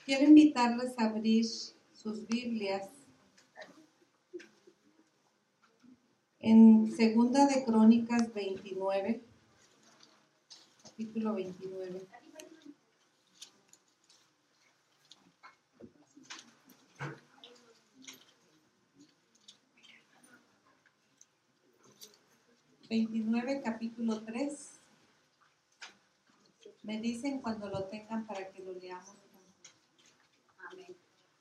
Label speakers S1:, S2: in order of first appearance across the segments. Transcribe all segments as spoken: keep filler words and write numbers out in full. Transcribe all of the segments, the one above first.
S1: Quiero invitarles a abrir sus Biblias en Segunda de Crónicas veintinueve, capítulo veintinueve. veintinueve, capítulo tres. Me dicen cuando lo tengan para que lo leamos. Amén.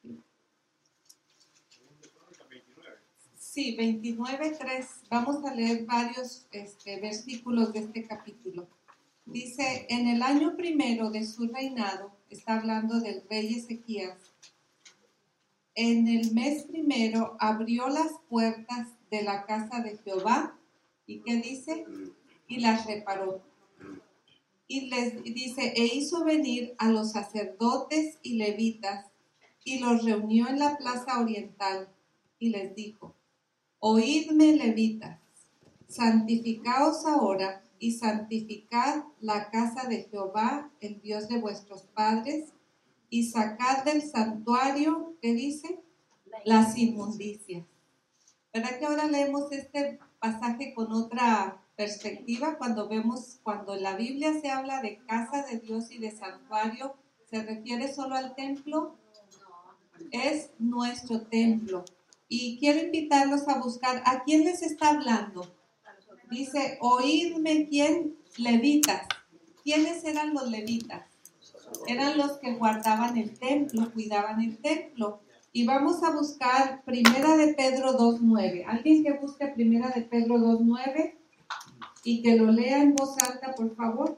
S1: Sí, veintinueve, tres. Vamos a leer varios este, versículos de este capítulo. Dice, en el año primero de su reinado, está hablando del rey Ezequías, en el mes primero abrió las puertas de la casa de Jehová, ¿y qué dice? Y las reparó. Y les dice, e hizo venir a los sacerdotes y levitas, y los reunió en la plaza oriental, y les dijo, oídme, levitas, santificaos ahora, y santificad la casa de Jehová, el Dios de vuestros padres, y sacad del santuario, ¿qué dice? Las inmundicias. ¿Verdad que ahora leemos este pasaje con otra perspectiva? Cuando vemos, cuando en la Biblia se habla de casa de Dios y de santuario, ¿se refiere solo al templo? Es nuestro templo. Y quiero invitarlos a buscar, ¿a quién les está hablando? Dice, oídme, ¿quién? Levitas. ¿Quiénes eran los levitas? Eran los que guardaban el templo, cuidaban el templo. Y vamos a buscar Primera de Pedro dos nueve. Alguien que busque Primera de Pedro dos nueve y que lo lea en voz alta, por favor.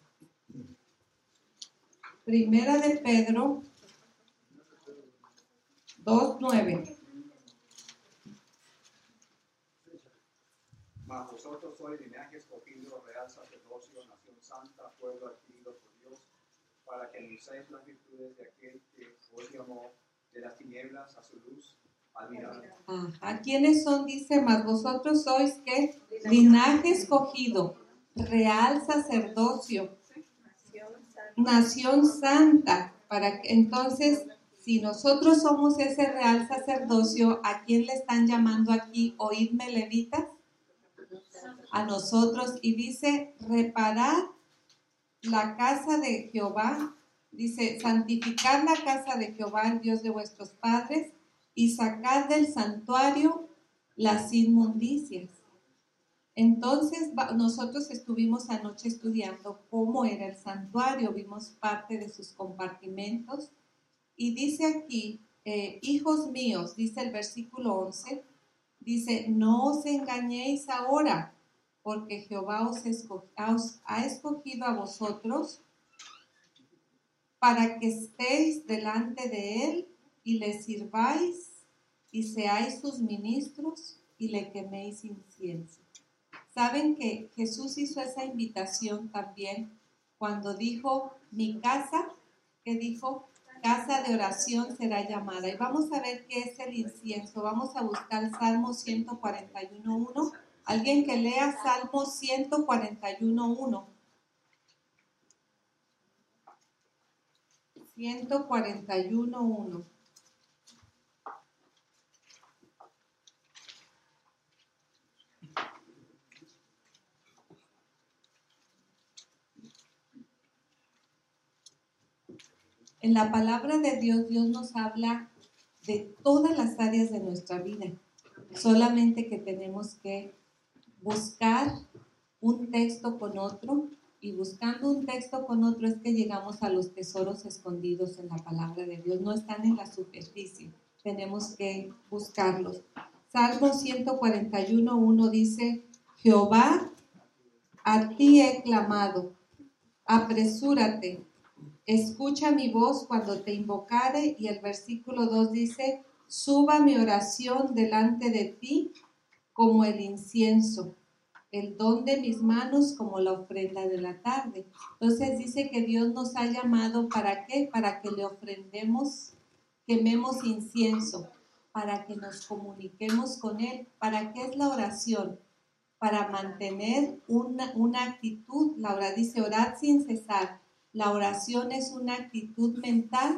S1: Primera de Pedro dos nueve.
S2: Mas vosotros sois linaje escogido, real sacerdocio, nación santa, pueblo adquirido por Dios, para que anunciéis las virtudes de aquel que os llamó de las tinieblas a su luz admirable.
S1: Ajá. ¿Quiénes son? Dice, mas vosotros sois, ¿qué? Linaje escogido, real sacerdocio, nación santa. Para que, entonces, si nosotros somos ese real sacerdocio, ¿a quién le están llamando aquí? Oídme, levitas. A nosotros. Y dice, reparad la casa de Jehová. Dice, santificad la casa de Jehová, el Dios de vuestros padres, y sacad del santuario las inmundicias. Entonces nosotros estuvimos anoche estudiando cómo era el santuario, vimos parte de sus compartimentos, y dice aquí, eh, hijos míos, dice el versículo once, dice, no os engañéis ahora, porque Jehová os, esco- os ha escogido a vosotros para que estéis delante de él y le sirváis y seáis sus ministros y le queméis incienso. Saben que Jesús hizo esa invitación también cuando dijo, mi casa, que dijo, casa de oración será llamada. Y vamos a ver qué es el incienso. Vamos a buscar el Salmo ciento cuarenta y uno uno. Alguien que lea Salmo ciento cuarenta y uno uno. ciento cuarenta y uno uno. En la palabra de Dios, Dios nos habla de todas las áreas de nuestra vida. Solamente que tenemos que buscar un texto con otro, y buscando un texto con otro es que llegamos a los tesoros escondidos en la palabra de Dios. No están en la superficie, tenemos que buscarlos. Salmo ciento cuarenta y uno uno dice, Jehová, a ti he clamado, apresúrate, escucha mi voz cuando te invocare. Y el versículo dos dice, suba mi oración delante de ti como el incienso, el don de mis manos como la ofrenda de la tarde. Entonces dice que Dios nos ha llamado, ¿para qué? Para que le ofrendemos, quememos incienso, para que nos comuniquemos con Él. ¿Para qué es la oración? Para mantener una, una actitud. Laura dice, orad sin cesar. La oración es una actitud mental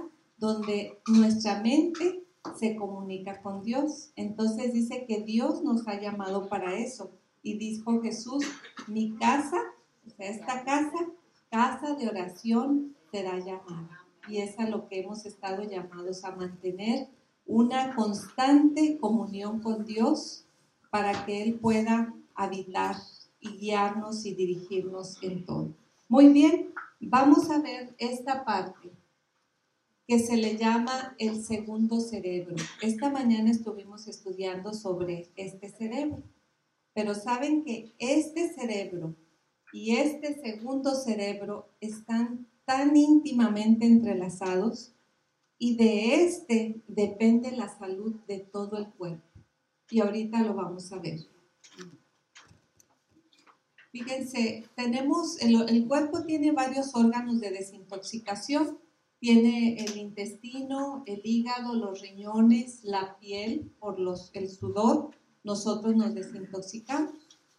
S1: donde nuestra mente se comunica con Dios. Entonces dice que Dios nos ha llamado para eso. Y dijo Jesús, mi casa, o sea, esta casa, casa de oración será llamada. Y es a lo que hemos estado llamados a mantener una constante comunión con Dios para que Él pueda habitar y guiarnos y dirigirnos en todo. Muy bien, vamos a ver esta parte que se le llama el segundo cerebro. Esta mañana estuvimos estudiando sobre este cerebro, pero saben que este cerebro y este segundo cerebro están tan íntimamente entrelazados y de este depende la salud de todo el cuerpo. Y ahorita lo vamos a ver. Fíjense, tenemos, el, el cuerpo tiene varios órganos de desintoxicación. Tiene el intestino, el hígado, los riñones, la piel, por los, el sudor. Nosotros nos desintoxicamos.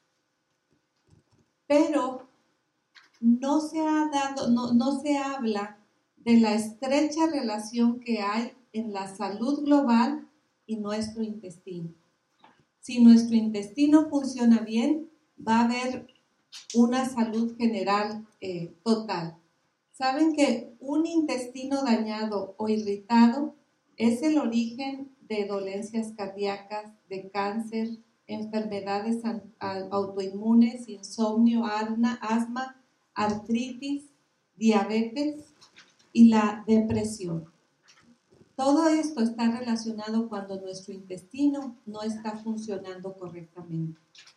S1: Pero no se ha dado, no, no se habla de la estrecha relación que hay en la salud global y nuestro intestino. Si nuestro intestino funciona bien, va a haber una salud general eh, total. ¿Saben que un intestino dañado o irritado es el origen de dolencias cardíacas, de cáncer, enfermedades autoinmunes, insomnio, asma, artritis, diabetes y la depresión? Todo esto está relacionado cuando nuestro intestino no está funcionando correctamente.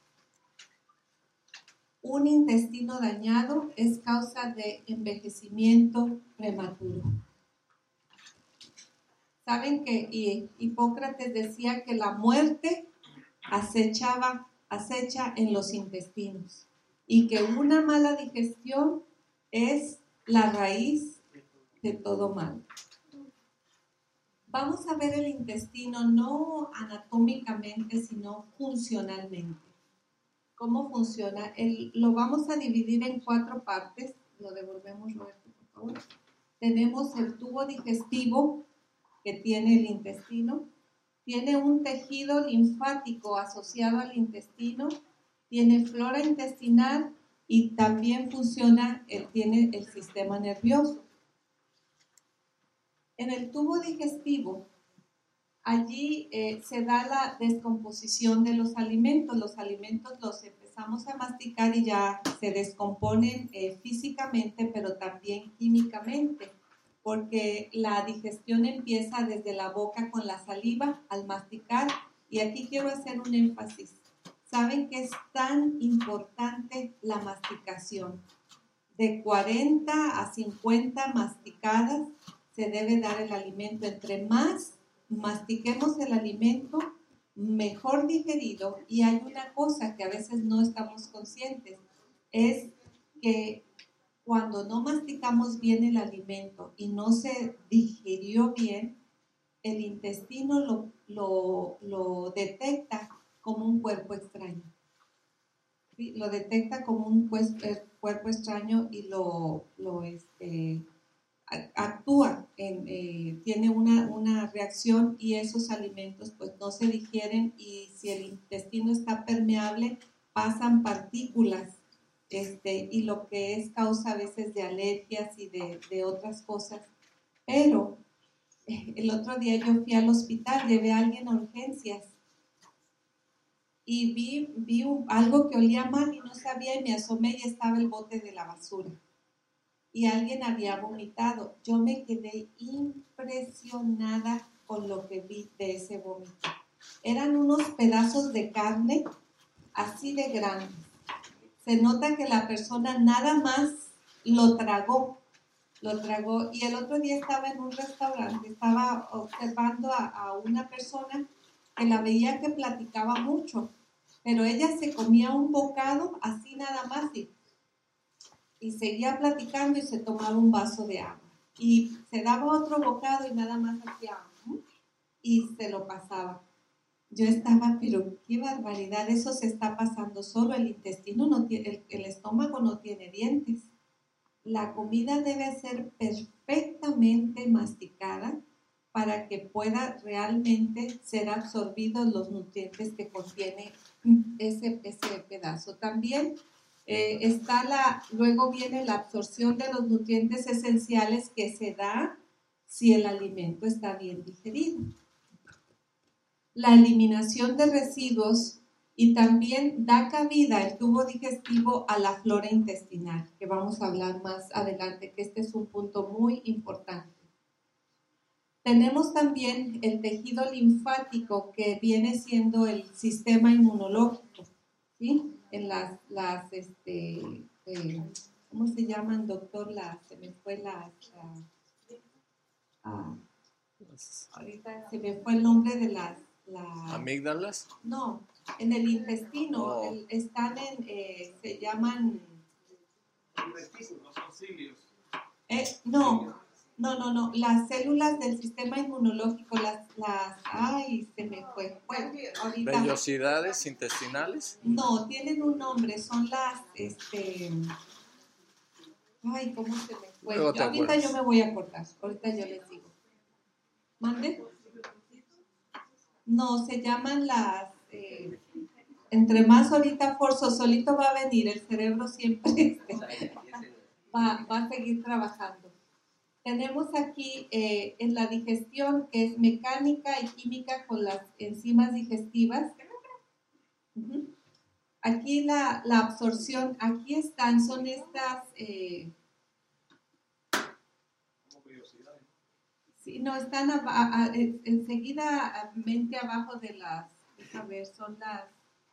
S1: Un intestino dañado es causa de envejecimiento prematuro. Saben que Hipócrates decía que la muerte acechaba, acecha en los intestinos y que una mala digestión es la raíz de todo mal. Vamos a ver el intestino no anatómicamente, sino funcionalmente. ¿Cómo funciona? El, lo vamos a dividir en cuatro partes. Lo devolvemos, Roberto, por favor. Tenemos el tubo digestivo que tiene el intestino. Tiene un tejido linfático asociado al intestino. Tiene flora intestinal y también funciona, el, tiene el sistema nervioso. En el tubo digestivo, allí eh, se da la descomposición de los alimentos. Los alimentos los empezamos a masticar y ya se descomponen eh, físicamente, pero también químicamente, porque la digestión empieza desde la boca con la saliva al masticar. Y aquí quiero hacer un énfasis. ¿Saben que es tan importante la masticación? De cuarenta a cincuenta masticadas se debe dar el alimento. Entre más mastiquemos el alimento, mejor digerido. Y hay una cosa que a veces no estamos conscientes, es que cuando no masticamos bien el alimento y no se digirió bien, el intestino lo, lo, lo detecta como un cuerpo extraño. ¿Sí? Lo detecta como un cuerpo extraño y lo, lo este, actúa, en, eh, tiene una, una reacción y esos alimentos pues no se digieren y si el intestino está permeable pasan partículas este, y lo que es causa a veces de alergias y de, de otras cosas. Pero eh, el otro día yo fui al hospital, llevé a alguien a urgencias y vi, vi un, algo que olía mal y no sabía y me asomé y estaba el bote de la basura. Y alguien había vomitado. Yo me quedé impresionada con lo que vi de ese vómito. Eran unos pedazos de carne así de grandes. Se nota que la persona nada más lo tragó, lo tragó. Y el otro día estaba en un restaurante, estaba observando a, a una persona que la veía que platicaba mucho, pero ella se comía un bocado así nada más y y seguía platicando y se tomaba un vaso de agua y se daba otro bocado y nada más hacía y se lo pasaba. Yo estaba, pero qué barbaridad, eso se está pasando solo, el intestino no tiene, el, el estómago no tiene dientes. La comida debe ser perfectamente masticada para que pueda realmente ser absorbidos los nutrientes que contiene ese, ese pedazo. También eh, está la, luego viene la absorción de los nutrientes esenciales que se da si el alimento está bien digerido. La eliminación de residuos y también da cabida el tubo digestivo a la flora intestinal, que vamos a hablar más adelante, que este es un punto muy importante. Tenemos también el tejido linfático, que viene siendo el sistema inmunológico, ¿sí? En las, las este, eh, ¿cómo se llaman, doctor? Las, se me fue la, la ah, ahorita se me fue el nombre de las, la,
S3: ¿amígdalas?
S1: No, en el intestino,
S3: Oh.
S1: el, están en, eh, se llaman, eh, no, no, no, no, las células del sistema inmunológico, las, las, ay, se me fue, bueno, ahorita.
S3: ¿Vellosidades intestinales?
S1: No, tienen un nombre, son las, este, ay, ¿cómo se me fue?
S3: Luego te
S1: Ahorita
S3: acuerdas.
S1: yo me voy a acordar, ahorita yo les digo. ¿Mande? No, se llaman las, eh, entre más ahorita forzo, solito va a venir, el cerebro siempre este, va, va a seguir trabajando. Tenemos aquí eh, en la digestión, que es mecánica y química con las enzimas digestivas. Uh-huh. Aquí la, la absorción, aquí están, son estas, eh, sí, no, están a, a, a, enseguida mente abajo de las, a ver, son las,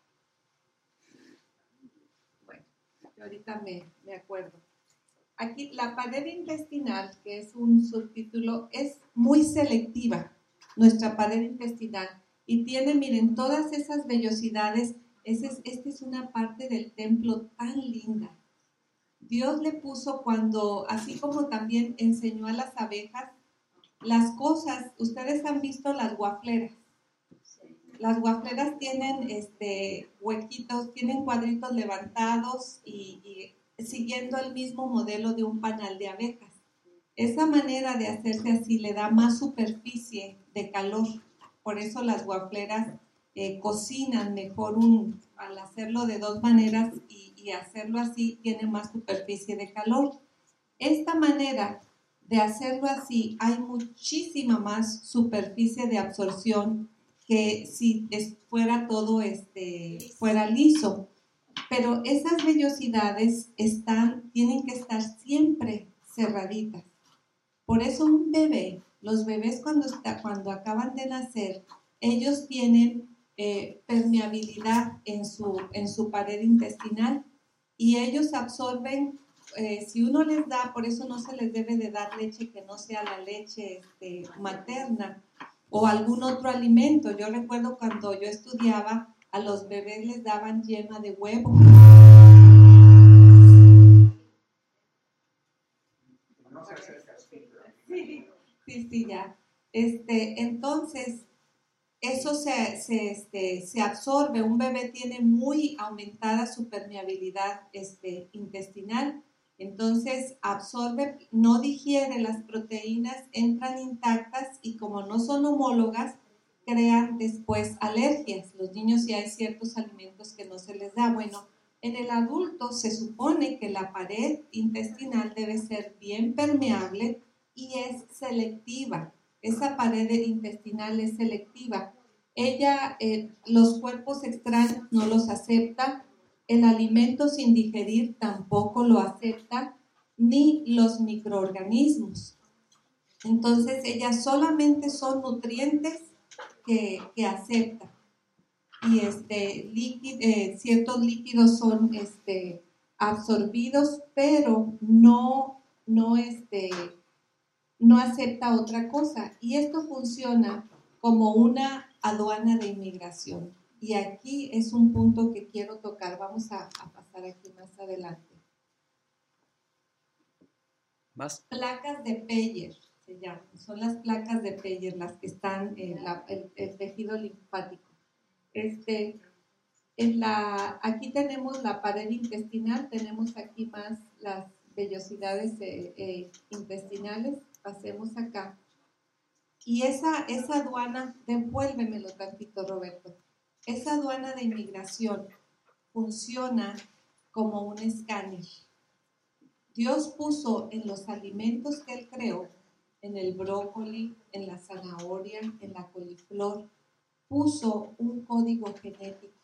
S1: bueno, ahorita me, me acuerdo. Aquí la pared intestinal, que es un subtítulo, es muy selectiva, nuestra pared intestinal, y tiene, miren, todas esas vellosidades. Esta es, este es una parte del templo tan linda. Dios le puso cuando, así como también enseñó a las abejas, las cosas, ustedes han visto las guafleras. Las guafleras tienen este, huequitos, tienen cuadritos levantados y, y siguiendo el mismo modelo de un panal de abejas. Esa manera de hacerse así le da más superficie de calor. Por eso las guafleras eh, cocinan mejor un, al hacerlo de dos maneras y, y hacerlo así tiene más superficie de calor. Esta manera de hacerlo así hay muchísima más superficie de absorción que si fuera todo este, fuera liso. Pero esas vellosidades están, tienen que estar siempre cerraditas. Por eso un bebé, los bebés cuando, está, cuando acaban de nacer, ellos tienen eh, permeabilidad en su, en su pared intestinal y ellos absorben, eh, si uno les da, por eso no se les debe de dar leche que no sea la leche este, materna o algún otro alimento. Yo recuerdo cuando yo estudiaba, a los bebés les daban yema de huevo.
S2: No se acerca.
S1: Sí, sí, sí, ya. Este, entonces, eso se, se, este, se absorbe. Un bebé tiene muy aumentada su permeabilidad este, intestinal. Entonces, absorbe, no digiere las proteínas, entran intactas y como no son homólogas, crean después alergias. Los niños ya hay ciertos alimentos que no se les da. Bueno, en el adulto se supone que la pared intestinal debe ser bien permeable y es selectiva. Esa pared intestinal es selectiva. Ella, eh, los cuerpos extraños no los acepta, el alimento sin digerir tampoco lo acepta, ni los microorganismos. Entonces, ellas solamente son nutrientes que, que acepta. Y este, líquido, eh, ciertos líquidos son este, absorbidos, pero no, no, este, no acepta otra cosa. Y esto funciona como una aduana de inmigración. Y aquí es un punto que quiero tocar. Vamos a, a pasar aquí más adelante.
S3: ¿Más?
S1: Placas de Peyer se llaman. Son las placas de Peyer las que están en la, el, el tejido linfático. Este, en la, aquí tenemos la pared intestinal, tenemos aquí más las vellosidades eh, eh, intestinales. Pasemos acá. Y esa, esa aduana, devuélvemelo tantito, Roberto, esa aduana de inmigración funciona como un escáner. Dios puso en los alimentos que Él creó, en el brócoli, en la zanahoria, en la coliflor, puso un código genético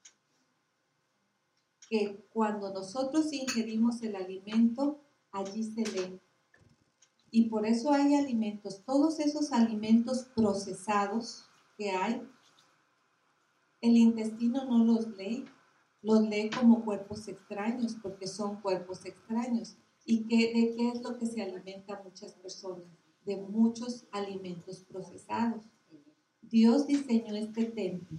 S1: que cuando nosotros ingerimos el alimento, allí se lee. Y por eso hay alimentos, todos esos alimentos procesados que hay, el intestino no los lee, los lee como cuerpos extraños, porque son cuerpos extraños. ¿Y qué, de qué es lo que se alimenta muchas personas? De muchos alimentos procesados. Dios diseñó este templo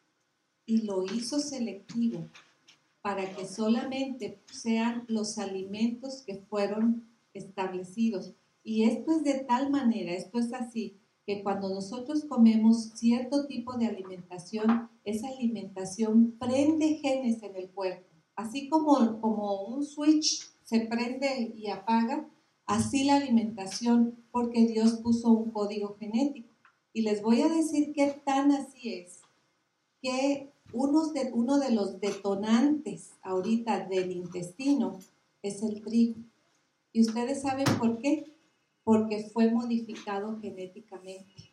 S1: y lo hizo selectivo para que solamente sean los alimentos que fueron establecidos. Y esto es de tal manera, esto es así, que cuando nosotros comemos cierto tipo de alimentación, esa alimentación prende genes en el cuerpo. Así como, como un switch se prende y apaga, así la alimentación, porque Dios puso un código genético. Y les voy a decir qué tan así es, que uno de, uno de los detonantes ahorita del intestino es el trigo. ¿Y ustedes saben por qué? Porque fue modificado genéticamente.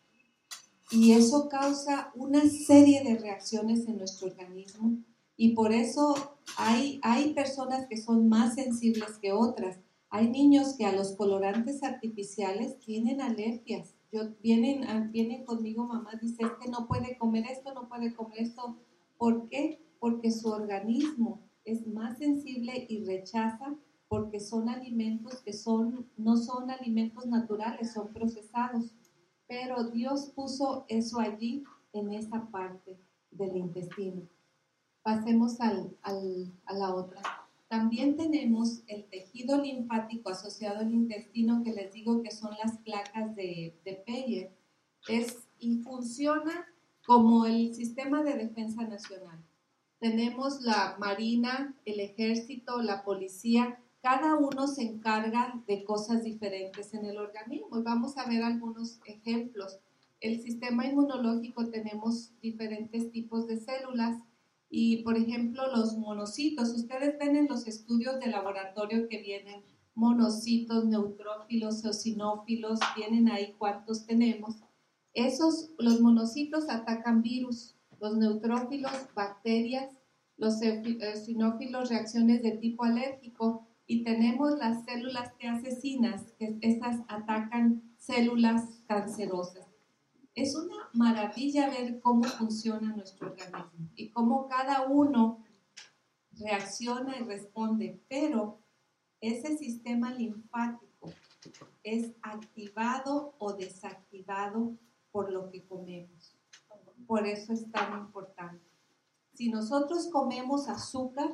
S1: Y eso causa una serie de reacciones en nuestro organismo. Y por eso hay, hay personas que son más sensibles que otras. Hay niños que a los colorantes artificiales tienen alergias. Yo, vienen, vienen conmigo, mamá dice, es que no puede comer esto, no puede comer esto. ¿Por qué? Porque su organismo es más sensible y rechaza, porque son alimentos que son, no son alimentos naturales, son procesados. Pero Dios puso eso allí, en esa parte del intestino. Pasemos al, al, a la otra. También tenemos el tejido linfático asociado al intestino, que les digo que son las placas de, de Peyer, es, y funciona como el sistema de defensa nacional. Tenemos la Marina, el Ejército, la Policía, cada uno se encarga de cosas diferentes en el organismo. Y vamos a ver algunos ejemplos. El sistema inmunológico, tenemos diferentes tipos de células. Y, por ejemplo, los monocitos. Ustedes ven en los estudios de laboratorio que vienen monocitos, neutrófilos, eosinófilos, vienen ahí cuántos tenemos. Esos, los monocitos atacan virus, los neutrófilos, bacterias, los eosinófilos, reacciones de tipo alérgico, y tenemos las células T asesinas, que estas atacan células cancerosas. Es una maravilla ver cómo funciona nuestro organismo y cómo cada uno reacciona y responde, pero ese sistema linfático es activado o desactivado por lo que comemos. Por eso es tan importante. Si nosotros comemos azúcar,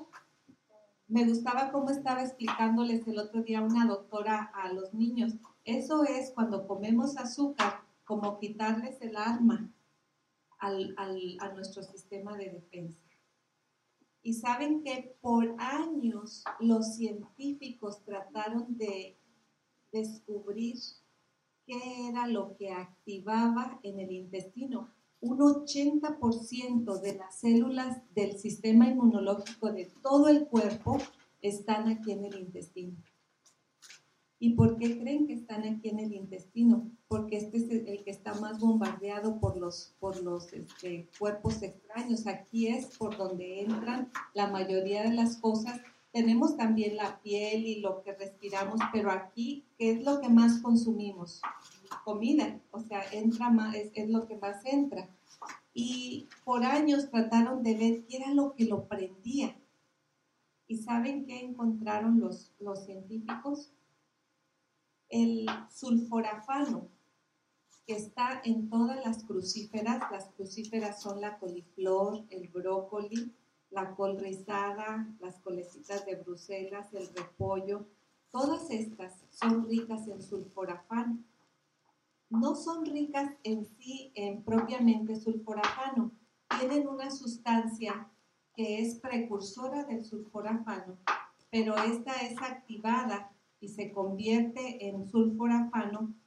S1: me gustaba cómo estaba explicándoles el otro día una doctora a los niños. Eso es cuando comemos azúcar, como quitarles el arma al, al, a nuestro sistema de defensa. Y saben que por años los científicos trataron de descubrir qué era lo que activaba en el intestino. Un ochenta por ciento de las células del sistema inmunológico de todo el cuerpo están aquí en el intestino. ¿Y por qué creen que están aquí en el intestino? Porque este es el que está más bombardeado por los, por los este, cuerpos extraños. Aquí es por donde entran la mayoría de las cosas. Tenemos también la piel y lo que respiramos, pero aquí, ¿qué es lo que más consumimos? Comida, o sea, entra más, es, es lo que más entra. Y por años trataron de ver qué era lo que lo prendía. ¿Y saben qué encontraron los, los científicos? El sulforafano, que está en todas las crucíferas. Las crucíferas son la coliflor, el brócoli, la col rizada, las colecitas de Bruselas, el repollo. Todas estas son ricas en sulforafano. No son ricas en sí, en propiamente sulforafano. Tienen una sustancia que es precursora del sulforafano, pero esta es activada y se convierte en sulforafano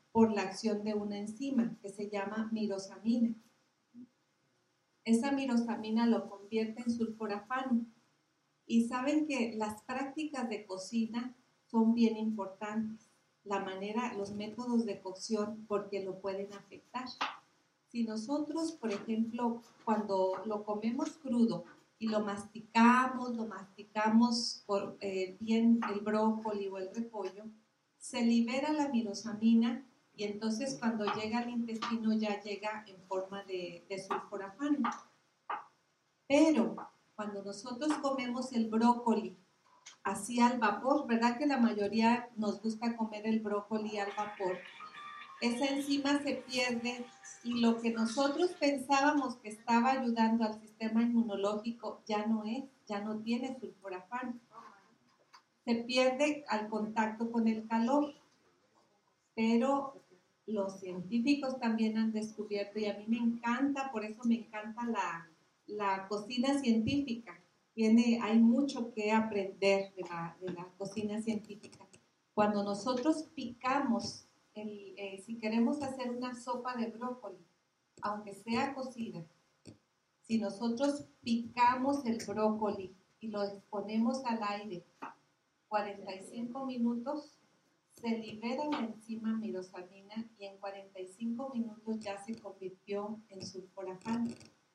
S1: por la acción de una enzima que se llama mirosamina. Esa mirosamina lo convierte en sulforafano. Y saben que las prácticas de cocina son bien importantes. La manera, los métodos de cocción, porque lo pueden afectar. Si nosotros, por ejemplo, cuando lo comemos crudo y lo masticamos, lo masticamos por, eh, bien el brócoli o el repollo, se libera la mirosamina y entonces cuando llega al intestino ya llega en forma de, de sulforafano. Pero cuando nosotros comemos el brócoli así al vapor, ¿verdad que la mayoría nos gusta comer el brócoli al vapor? Esa enzima se pierde y lo que nosotros pensábamos que estaba ayudando al sistema inmunológico ya no es, ya no tiene sulforafano. Se pierde al contacto con el calor, pero los científicos también han descubierto, y a mí me encanta, por eso me encanta la, la cocina científica. Tiene, hay mucho que aprender de la, de la cocina científica. Cuando nosotros picamos, el, eh, si queremos hacer una sopa de brócoli, aunque sea cocida, si nosotros picamos el brócoli y lo exponemos al aire cuarenta y cinco minutos, se libera la enzima mirosamina y en cuarenta y cinco minutos ya se convirtió en sulforafano.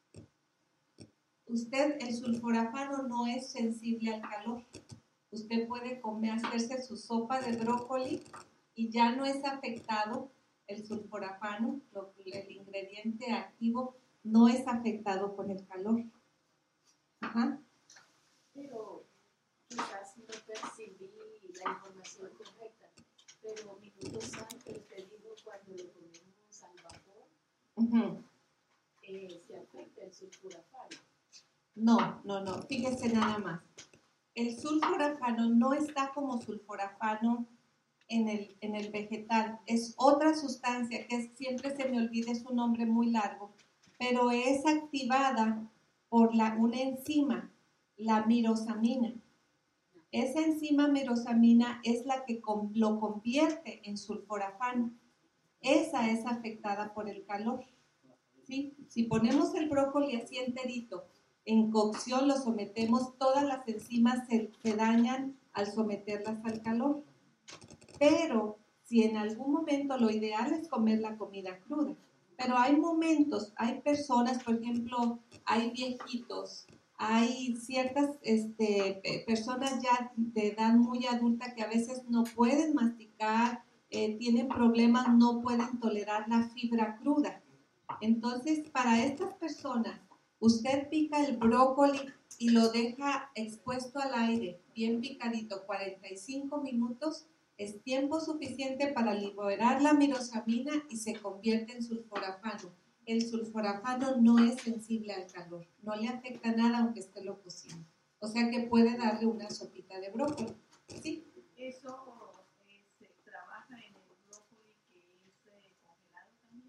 S1: Usted, el sulforafano no es sensible al calor. Usted puede comer, hacerse su sopa de brócoli y ya no es afectado el sulforafano, lo, el ingrediente activo no es afectado con el calor. Ajá.
S4: Pero quizás no percibí la información correcta, pero minutos antes te digo cuando lo ponemos al vapor, uh-huh. eh, se afecta el sulforafano.
S1: No, no, no, fíjese nada más. El sulforafano no está como sulforafano en el, en el vegetal. Es otra sustancia que es, siempre se me olvida, es un nombre muy largo, pero es activada por la, una enzima, la mirosamina. Esa enzima mirosamina es la que com, lo convierte en sulforafano. Esa es afectada por el calor. ¿Sí? Si ponemos el brócoli así enterito, en cocción lo sometemos, todas las enzimas se, se dañan al someterlas al calor. Pero si en algún momento, lo ideal es comer la comida cruda, pero hay momentos, hay personas, por ejemplo, hay viejitos, hay ciertas este, personas ya de edad muy adulta que a veces no pueden masticar, eh, tienen problemas, no pueden tolerar la fibra cruda. Entonces, para estas personas, usted pica el brócoli y lo deja expuesto al aire, bien picadito, cuarenta y cinco minutos, es tiempo suficiente para liberar la mirosamina y se convierte en sulforafano. El sulforafano no es sensible al calor, no le afecta nada aunque esté lo cocine. O sea que puede darle una sopita de brócoli. ¿Sí?
S4: ¿Eso eh, se trabaja en el brócoli que es eh, congelado también?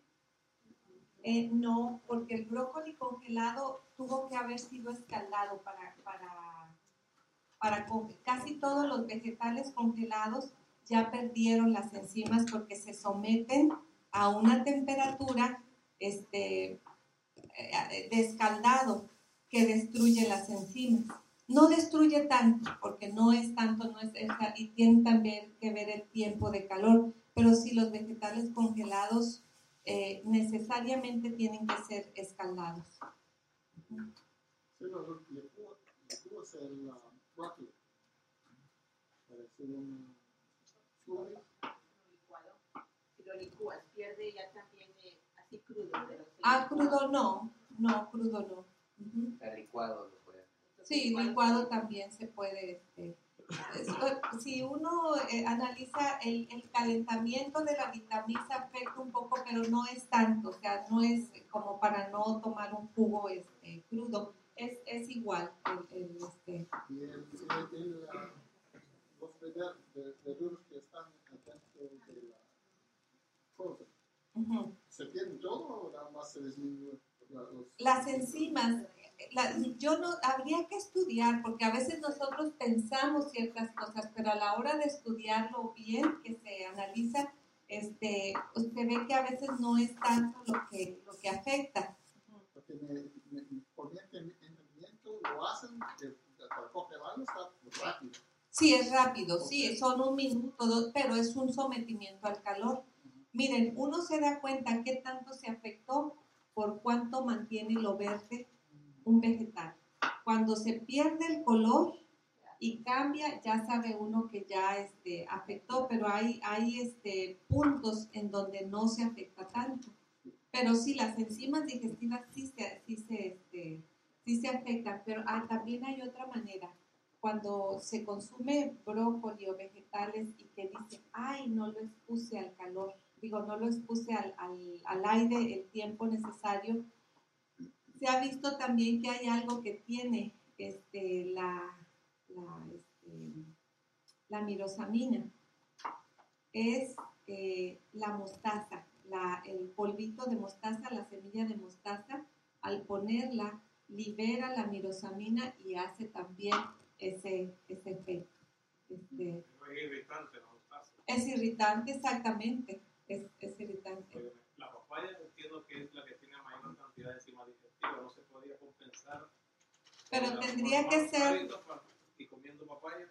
S1: Eh, no, porque el brócoli congelado tuvo que haber sido escaldado para, para, para casi todos los vegetales congelados ya perdieron las enzimas porque se someten a una temperatura este, de escaldado que destruye las enzimas. No destruye tanto, porque no es tanto, no es esa, y tiene también que ver el tiempo de calor, pero sí los vegetales congelados eh, necesariamente tienen que ser escaldados.
S5: Sí, lo licúas el brócoli. Parece un...
S4: Lo licuado. Si lo licúas, pierde ya también eh, así crudo. Pero
S1: ah, crudo no, no, crudo no. Uh-huh.
S6: Está licuado lo puede.
S1: Sí, licuado también se puede. Este, si uno eh, analiza el, el calentamiento de la vitamina afecta un poco, pero no es tanto, o sea, no es como para no tomar un jugo este, crudo, es, es igual. El, el, este.
S5: Y el, el, el, uh, los verduras que están dentro de la cosa, uh-huh. ¿se pierden todo o nada más se disminuyen los...
S1: Las enzimas? La, yo no, habría que estudiar, porque a veces nosotros pensamos ciertas cosas, pero a la hora de estudiarlo bien, que se analiza, este, usted ve que a veces no es tanto lo que, lo que afecta.
S5: Porque me, me, me ponía que en entrenamiento lo hacen de, de, para congelarlo está rápido.
S1: Sí, es rápido, sí, son un minuto, dos, pero es un sometimiento al calor. Miren, uno se da cuenta qué tanto se afectó por cuánto mantiene lo verde un vegetal. Cuando se pierde el color y cambia, ya sabe uno que ya este, afectó, pero hay, hay este, puntos en donde no se afecta tanto. Pero sí, las enzimas digestivas sí se, sí se, este, sí se afectan, pero ah, también hay otra manera. Cuando se consume brócoli o vegetales y que dicen, ay, no lo expuse al calor, digo, no lo expuse al, al, al aire el tiempo necesario, se ha visto también que hay algo que tiene este, la, la, este, la mirosamina, es eh, la mostaza, la, el polvito de mostaza, la semilla de mostaza, al ponerla libera la mirosamina y hace también ese, ese efecto. Este,
S6: es irritante la mostaza.
S1: Es irritante, exactamente, es, es irritante.
S6: Oye, la papaya entiendo que es la que tiene mayor cantidad de enzimas digestivas, no se podría compensar.
S1: Pero
S6: la,
S1: tendría que ser...
S6: Y comiendo papaya.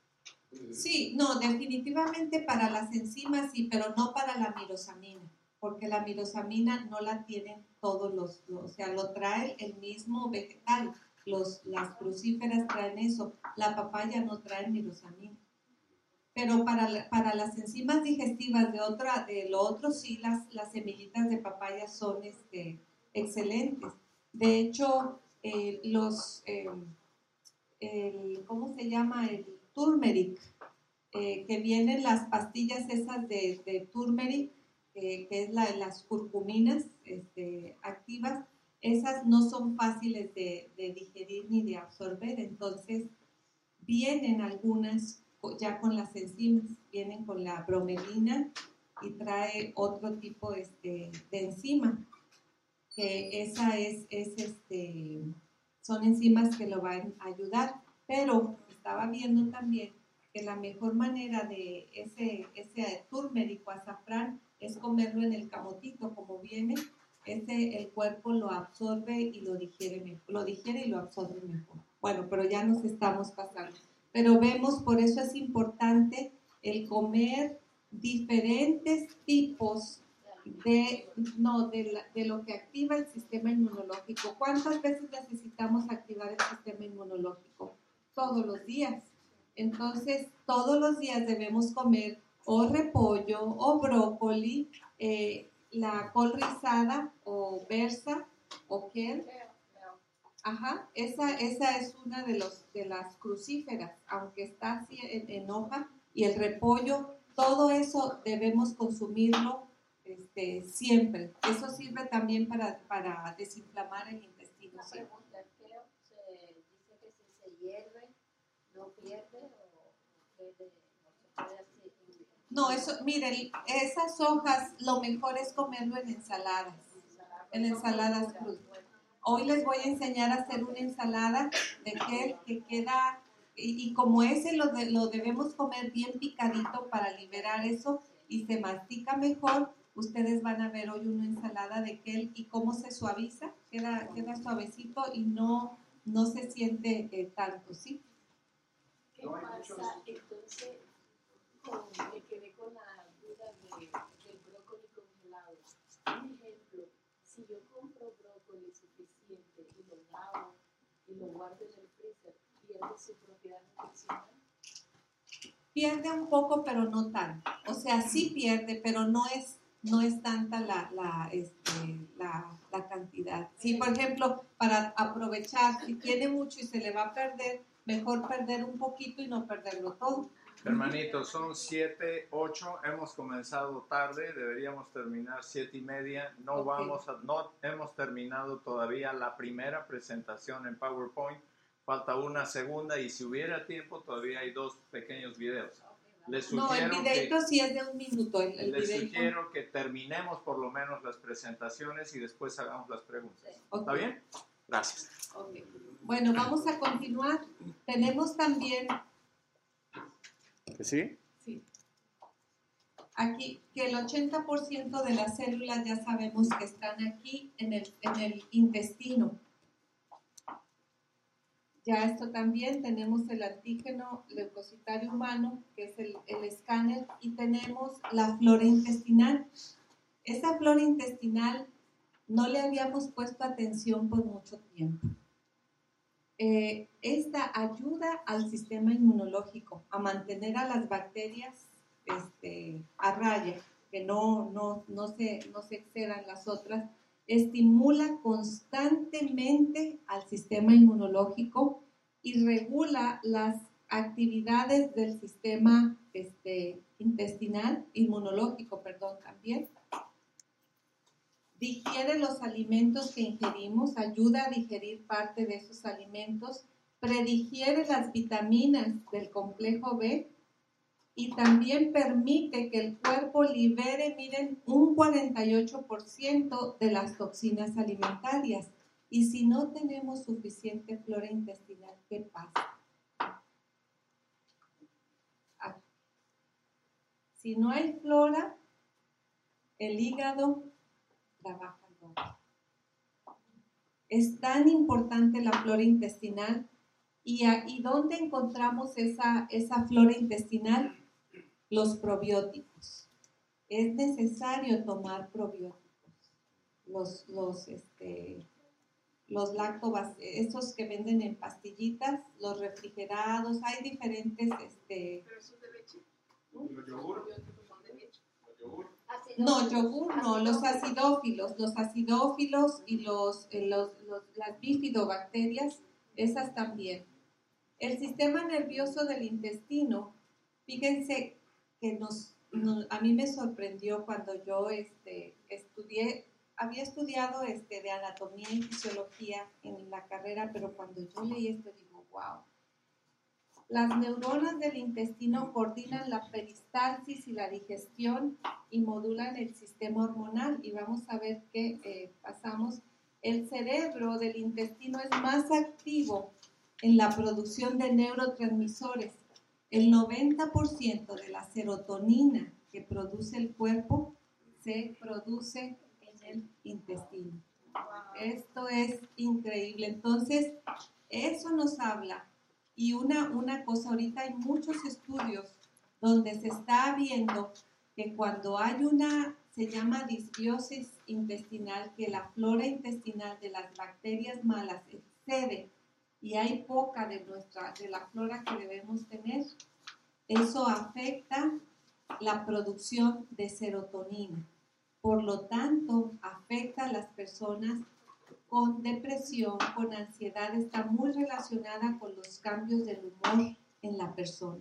S1: Sí, no, definitivamente para las enzimas sí, pero no para la mirosamina, porque la mirosamina no la tienen todos los, los o sea, lo trae el mismo vegetal, los, las crucíferas traen eso, la papaya no trae mirosamina. Pero para, para las enzimas digestivas de, otra, de lo otro sí, las, las semillitas de papaya son este, excelentes. De hecho, eh, los, eh, el, ¿cómo se llama? El turmeric, eh, que vienen las pastillas esas de, de turmeric, eh, que es la, las curcuminas este, activas, esas no son fáciles de, de digerir ni de absorber, entonces vienen algunas ya con las enzimas, vienen con la bromelina y trae otro tipo este, de enzima, que esa es, es este, son enzimas que lo van a ayudar, pero estaba viendo también que la mejor manera de ese, ese turmeric o azafrán es comerlo en el camotito, como viene, ese, el cuerpo lo absorbe y lo digiere mejor, lo digiere y lo absorbe mejor. Bueno, pero ya nos estamos pasando. Pero vemos, por eso es importante el comer diferentes tipos de, no, de, la, de lo que activa el sistema inmunológico. ¿Cuántas veces necesitamos activar el sistema inmunológico? Todos los días. Entonces, todos los días debemos comer o repollo o brócoli, eh, la col rizada o berza o quel. Ajá, esa, esa es una de, los, de las crucíferas, aunque está así en, en hoja, y el repollo, todo eso debemos consumirlo este, siempre. Eso sirve también para, para desinflamar el intestino.
S4: Una pregunta, ¿qué se dice que si se hierve no pierde o pierde, no se puede así?
S1: No, eso, miren, esas hojas lo mejor es comerlo en ensaladas, en ensaladas crudas. Hoy les voy a enseñar a hacer una ensalada de gel que queda, y, y como ese lo, de, lo debemos comer bien picadito para liberar eso y se mastica mejor, ustedes van a ver hoy una ensalada de gel y cómo se suaviza, queda, queda suavecito y no, no se siente eh, tanto, ¿sí?
S4: ¿Qué pasa? Entonces, con, me quedé con la duda de, del brócoli congelado. Un ejemplo, si yo compro brócoli suficiente y lo lavo y lo guardo en el freezer, ¿pierde su propiedad nutricional?
S1: Pierde un poco, pero no tanto. O sea, sí pierde, pero no es, no es tanta la, la, este, la, la cantidad. Sí, por ejemplo, para aprovechar, si tiene mucho y se le va a perder, mejor perder un poquito y no perderlo todo.
S3: Hermanitos, son siete, ocho, hemos comenzado tarde, deberíamos terminar siete y media, no
S1: Okay.
S3: vamos a, no hemos terminado todavía la primera presentación en PowerPoint, falta una segunda y si hubiera tiempo todavía hay dos pequeños videos. Les
S1: No, el
S3: sugiero
S1: videito
S3: que,
S1: sí es de un minuto. El, el
S3: les
S1: videito.
S3: sugiero que terminemos por lo menos las presentaciones y después hagamos las preguntas.
S1: Okay.
S3: ¿Está bien? Gracias.
S1: Okay. Bueno, vamos a continuar. Tenemos también...
S3: ¿Sí?
S1: Sí. aquí que el ochenta por ciento de las células ya sabemos que están aquí en el, en el intestino. Ya esto también, tenemos el antígeno leucocitario humano, que es el, el escáner, y tenemos la flora intestinal. Esa flora intestinal no le habíamos puesto atención por mucho tiempo. Eh, esta ayuda al sistema inmunológico a mantener a las bacterias este, a raya, que no, no, no, se, no se excedan las otras. Estimula constantemente al sistema inmunológico y regula las actividades del sistema este, intestinal, inmunológico, perdón, también. Digiere los alimentos que ingerimos, ayuda a digerir parte de esos alimentos, predigiere las vitaminas del complejo B y también permite que el cuerpo libere, miren, un cuarenta y ocho por ciento de las toxinas alimentarias. Y si no tenemos suficiente flora intestinal, ¿qué pasa? Ah. Si no hay flora, el hígado trabaja el doble. Es tan importante la flora intestinal. ¿Y, a, y dónde encontramos esa, esa flora intestinal? Los probióticos. Es necesario tomar probióticos. Los, los, este, los lactobas, esos que venden en pastillitas, los refrigerados, hay diferentes... Este,
S4: ¿Pero son de leche?
S6: ¿Los yogur?
S4: ¿Son de leche?
S6: ¿Los yogur?
S1: No, yogur no, los acidófilos, los acidófilos y los, eh, los, los, las bifidobacterias, esas también. El sistema nervioso del intestino, fíjense que nos, nos, a mí me sorprendió cuando yo este, estudié, había estudiado este, de anatomía y fisiología en la carrera, pero cuando yo leí esto digo, wow. Las neuronas del intestino coordinan la peristalsis y la digestión y modulan el sistema hormonal. Y vamos a ver qué eh, pasamos. El cerebro del intestino es más activo en la producción de neurotransmisores. El noventa por ciento de la serotonina que produce el cuerpo se produce en el intestino. Esto es increíble. Entonces, eso nos habla. Y una, una cosa, ahorita hay muchos estudios donde se está viendo que cuando hay una, se llama disbiosis intestinal, que la flora intestinal de las bacterias malas excede y hay poca de, nuestra, de la flora que debemos tener, eso afecta la producción de serotonina. Por lo tanto, afecta a las personas con depresión, con ansiedad, está muy relacionada con los cambios del humor en la persona.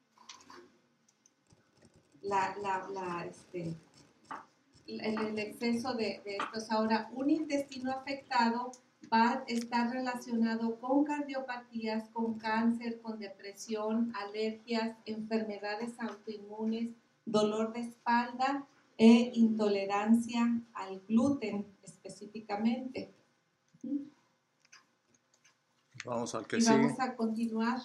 S1: La, la, la, este, el, el exceso de, de estos. Ahora, un intestino afectado va a estar relacionado con cardiopatías, con cáncer, con depresión, alergias, enfermedades autoinmunes, dolor de espalda e intolerancia al gluten específicamente.
S3: Vamos al que
S1: y
S3: sigue.
S1: Vamos a continuar.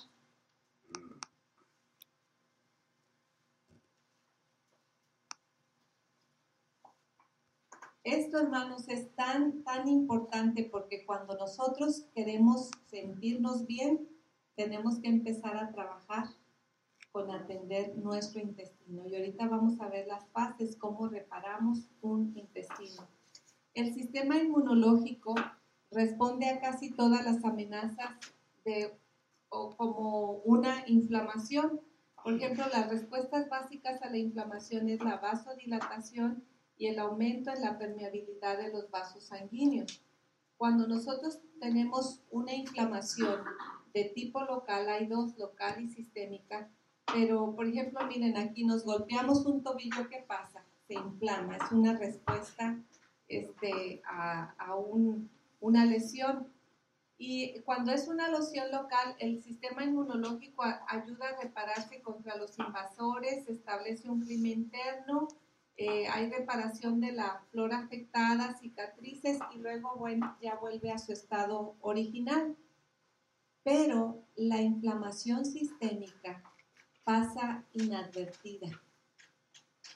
S1: Esto, hermanos, es tan, tan importante porque cuando nosotros queremos sentirnos bien, tenemos que empezar a trabajar con atender nuestro intestino. Y ahorita vamos a ver las fases, cómo reparamos un intestino. El sistema inmunológico responde a casi todas las amenazas de, o como una inflamación. Por ejemplo, las respuestas básicas a la inflamación es la vasodilatación y el aumento en la permeabilidad de los vasos sanguíneos. Cuando nosotros tenemos una inflamación de tipo local, hay dos, local y sistémica, pero por ejemplo, miren, aquí nos golpeamos un tobillo, ¿qué pasa? Se inflama, es una respuesta este, a, a un, una lesión. Y cuando es una lesión local, el sistema inmunológico a, ayuda a repararse contra los invasores, establece un clima interno, eh, hay reparación de la flora afectada, cicatrices y luego, bueno, ya vuelve a su estado original. Pero la inflamación sistémica pasa inadvertida.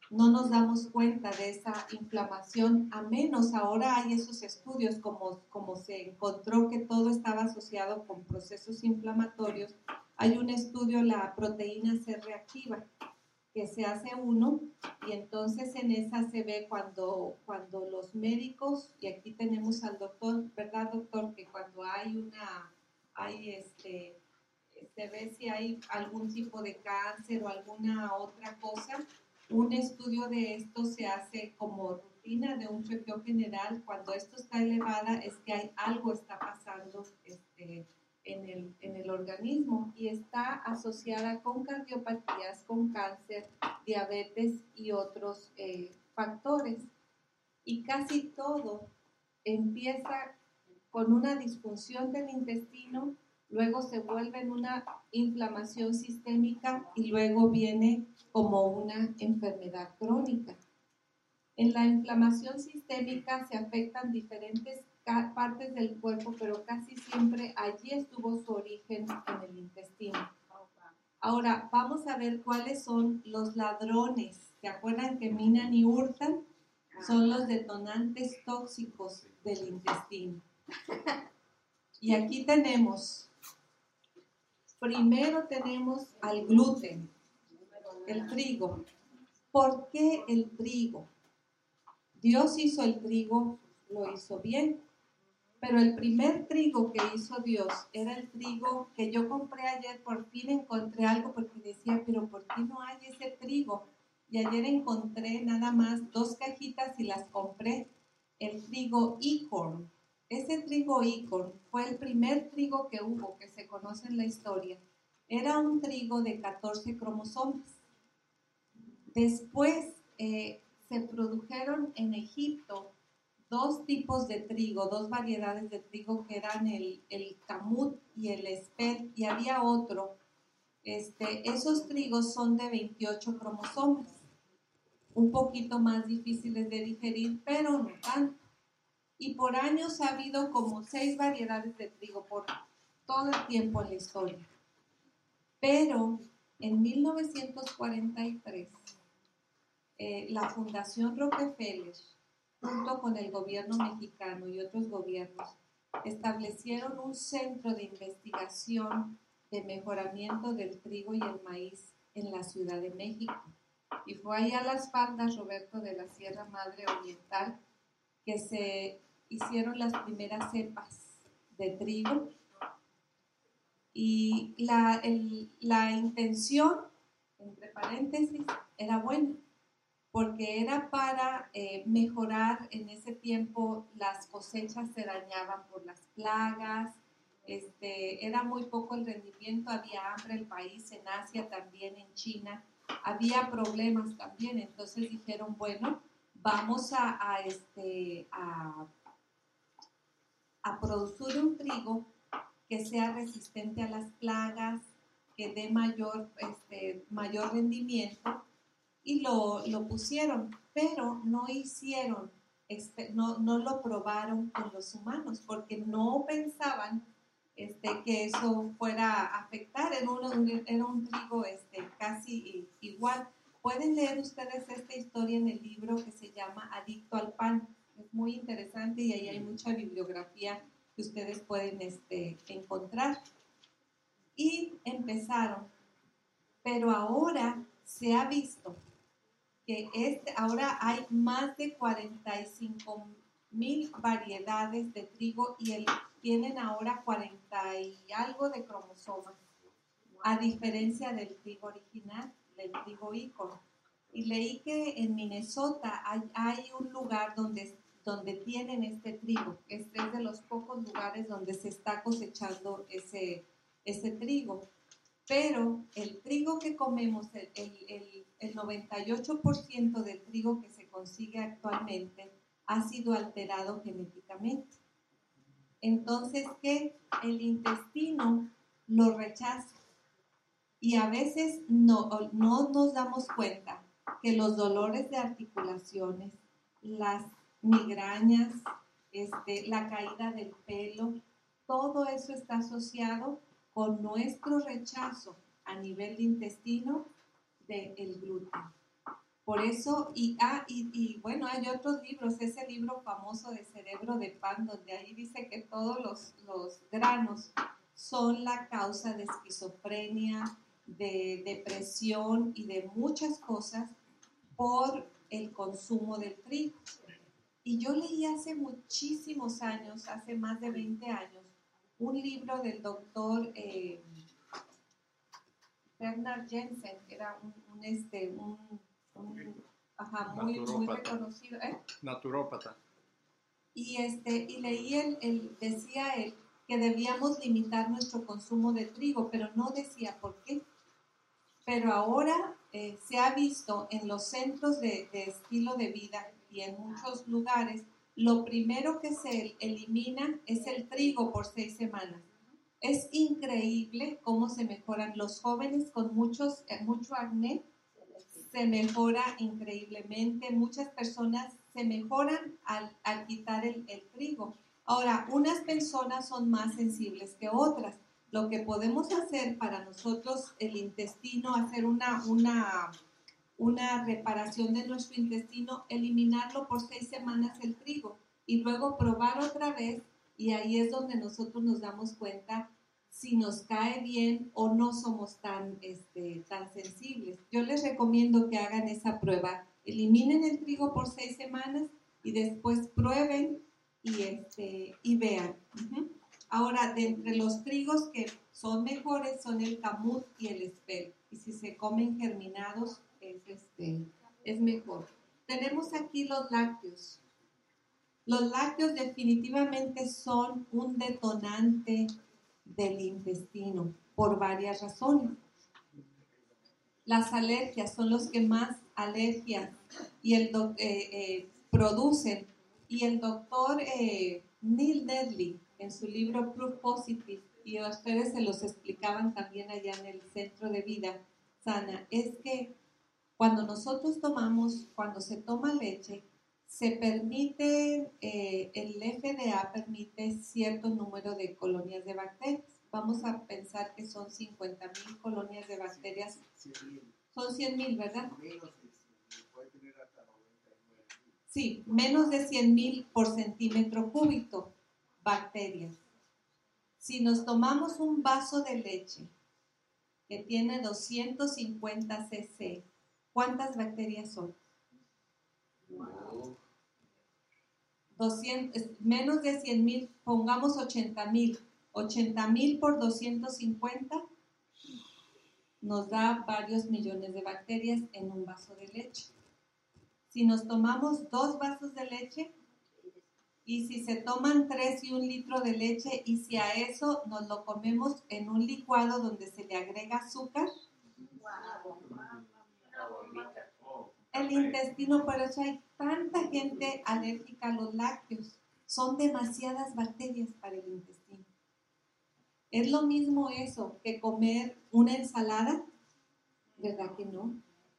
S1: no nos damos cuenta de esa inflamación, a menos ahora hay esos estudios como, como se encontró que todo estaba asociado con procesos inflamatorios. Hay un estudio, la proteína C reactiva, que se hace uno y entonces en esa se ve cuando, cuando los médicos, y aquí tenemos al doctor, ¿verdad, doctor? Que cuando hay una, hay este, se ve si hay algún tipo de cáncer o alguna otra cosa. Un estudio de esto se hace como rutina de un chequeo general. Cuando esto está elevada es que hay algo está pasando este, en, el, en el organismo y está asociada con cardiopatías, con cáncer, diabetes y otros eh, factores. Y casi todo empieza con una disfunción del intestino, luego se vuelve en una inflamación sistémica y luego viene como una enfermedad crónica. En la inflamación sistémica se afectan diferentes partes del cuerpo, pero casi siempre allí estuvo su origen en el intestino. Ahora, vamos a ver cuáles son los ladrones. ¿Se acuerdan que minan y hurtan? Son los detonantes tóxicos del intestino. Y aquí tenemos, primero tenemos al gluten, el trigo. ¿Por qué el trigo? Dios hizo el trigo, lo hizo bien, pero el primer trigo que hizo Dios era el trigo que yo compré ayer. Por fin encontré algo porque decía, pero ¿por qué no hay ese trigo? Y ayer encontré nada más dos cajitas y las compré, el trigo Acorn. Ese trigo Acorn fue el primer trigo que hubo, que se conoce en la historia. Era un trigo de catorce cromosomas. Después eh, se produjeron en Egipto dos tipos de trigo, dos variedades de trigo que eran el, el camut y el espel, y había otro. Este, esos trigos son de veintiocho cromosomas, un poquito más difíciles de digerir, pero no tanto. Y por años ha habido como seis variedades de trigo por todo el tiempo en la historia. Pero en mil novecientos cuarenta y tres, eh, la Fundación Rockefeller, junto con el gobierno mexicano y otros gobiernos, establecieron un centro de investigación de mejoramiento del trigo y el maíz en la Ciudad de México. Y fue ahí a las faldas, Roberto, de la Sierra Madre Oriental, que se hicieron las primeras cepas de trigo. Y la, el, la intención, entre paréntesis, era buena, porque era para eh, mejorar. En ese tiempo las cosechas se dañaban por las plagas, este, era muy poco el rendimiento, había hambre en el país, en Asia también, en China, había problemas también. Entonces dijeron, bueno, vamos a, a, este, a, a producir un trigo que sea resistente a las plagas, que dé mayor, este, mayor rendimiento, y lo, lo pusieron, pero no hicieron, no, no lo probaron con los humanos, porque no pensaban este, que eso fuera a afectar. Era un, era un trigo este, casi igual. Pueden leer ustedes esta historia en el libro que se llama Adicto al Pan. Es muy interesante y ahí hay mucha bibliografía que ustedes pueden este, encontrar. Y empezaron, pero ahora se ha visto que este, ahora hay más de cuarenta y cinco mil variedades de trigo y el, tienen ahora cuarenta y algo de cromosomas, a diferencia del trigo original, del trigo Acorn. Y leí que en Minnesota hay, hay un lugar donde, donde tienen este trigo. Este es de los pocos lugares donde se está cosechando ese, ese trigo. Pero el trigo que comemos, el, el, el noventa y ocho por ciento del trigo que se consigue actualmente ha sido alterado genéticamente. Entonces, ¿qué? El intestino lo rechaza. Y a veces no, no nos damos cuenta que los dolores de articulaciones, las migrañas, este, la caída del pelo, todo eso está asociado con nuestro rechazo a nivel de intestino del gluten. Por eso, y, ah, y, y bueno, hay otros libros, ese libro famoso de Cerebro de Pan, donde ahí dice que todos los, los granos son la causa de esquizofrenia, de depresión y de muchas cosas por el consumo del trigo. Y yo leí hace muchísimos años, hace más de veinte años, un libro del doctor eh, Bernard Jensen, era un, un, este, un, un ajá, muy, muy reconocido. ¿eh?
S3: Naturópata.
S1: Y, este, y leí, el, el, decía él, que debíamos limitar nuestro consumo de trigo, pero no decía por qué. Pero ahora eh, se ha visto en los centros de, de estilo de vida y en muchos lugares, lo primero que se elimina es el trigo por seis semanas. Es increíble cómo se mejoran los jóvenes con muchos, eh, mucho acné, se mejora increíblemente, muchas personas se mejoran al, al quitar el, el trigo. Ahora, unas personas son más sensibles que otras. Lo que podemos hacer para nosotros, el intestino, hacer una, una, una reparación de nuestro intestino, eliminarlo por seis semanas el trigo y luego probar otra vez, y ahí es donde nosotros nos damos cuenta si nos cae bien o no somos tan, este, tan sensibles. Yo les recomiendo que hagan esa prueba. Eliminen el trigo por seis semanas y después prueben y, este, y vean. Uh-huh. Ahora, de entre los trigos que son mejores son el camut y el espel. Y si se comen germinados, es, este, es mejor. Tenemos aquí los lácteos. Los lácteos definitivamente son un detonante del intestino por varias razones. Las alergias son los que más alergias y el doc, eh, eh, producen. Y el doctor eh, Neil Nedley, en su libro Proof Positive, y a ustedes se los explicaban también allá en el Centro de Vida Sana, es que cuando nosotros tomamos, cuando se toma leche, se permite, eh, el F D A permite cierto número de colonias de bacterias. Vamos a pensar que son cincuenta mil colonias de bacterias. Son cien mil, ¿verdad? Sí, menos de cien mil por centímetro cúbico bacterias. Si nos tomamos un vaso de leche que tiene doscientos cincuenta cc, ¿cuántas bacterias son? doscientos, menos de cien mil, pongamos ochenta mil. ochenta mil por doscientos cincuenta nos da varios millones de bacterias en un vaso de leche. Si nos tomamos dos vasos de leche, y si se toman tres y un litro de leche, y si a eso nos lo comemos en un licuado donde se le agrega azúcar, el intestino, por eso hay tanta gente alérgica a los lácteos. Son demasiadas bacterias para el intestino. ¿Es lo mismo eso que comer una ensalada? ¿Verdad que no?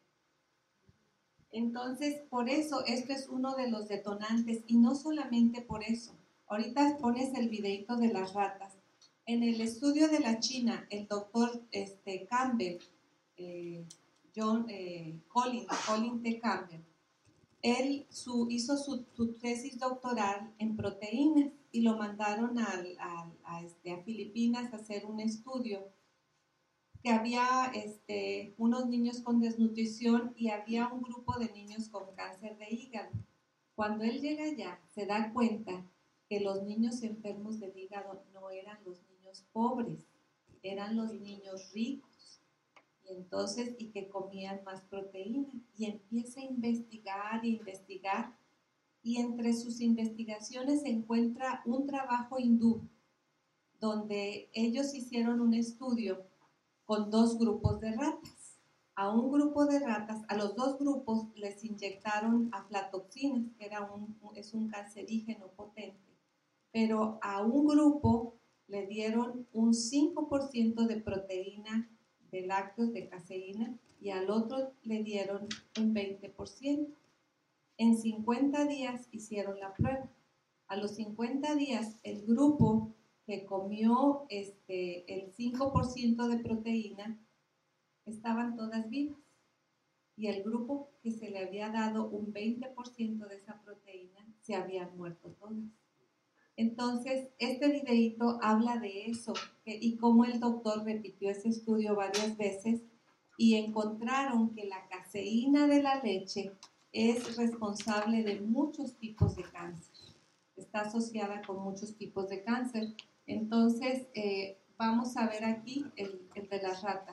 S1: Entonces, por eso, esto es uno de los detonantes, y no solamente por eso. Ahorita pones el videito de las ratas. En el estudio de la China, el doctor este, Campbell, eh, John eh, Colin, Colin T. Campbell, él su, hizo su, su tesis doctoral en proteínas y lo mandaron al, al, a, este, a Filipinas a hacer un estudio que había este, unos niños con desnutrición y había un grupo de niños con cáncer de hígado. Cuando él llega allá, se da cuenta que los niños enfermos del hígado no eran los niños pobres, eran los niños ricos. Y entonces, y que comían más proteína. Y empieza a investigar e investigar. Y entre sus investigaciones se encuentra un trabajo hindú, donde ellos hicieron un estudio con dos grupos de ratas. A un grupo de ratas, a los dos grupos les inyectaron aflatoxinas, que era un, es un cancerígeno potente, pero a un grupo le dieron un cinco por ciento de proteína de lácteos, de caseína, y al otro le dieron un veinte por ciento. En cincuenta días hicieron la prueba. A los cincuenta días, el grupo que comió este, el cinco por ciento de proteína, estaban todas vivas. y el grupo que se le había dado un veinte por ciento de esa proteína se habían muerto todas. Entonces, este videíto habla de eso que, y cómo el doctor repitió ese estudio varias veces y encontraron que la caseína de la leche es responsable de muchos tipos de cáncer. Está asociada con muchos tipos de cáncer. Entonces, eh, vamos a ver aquí el, el de las ratas.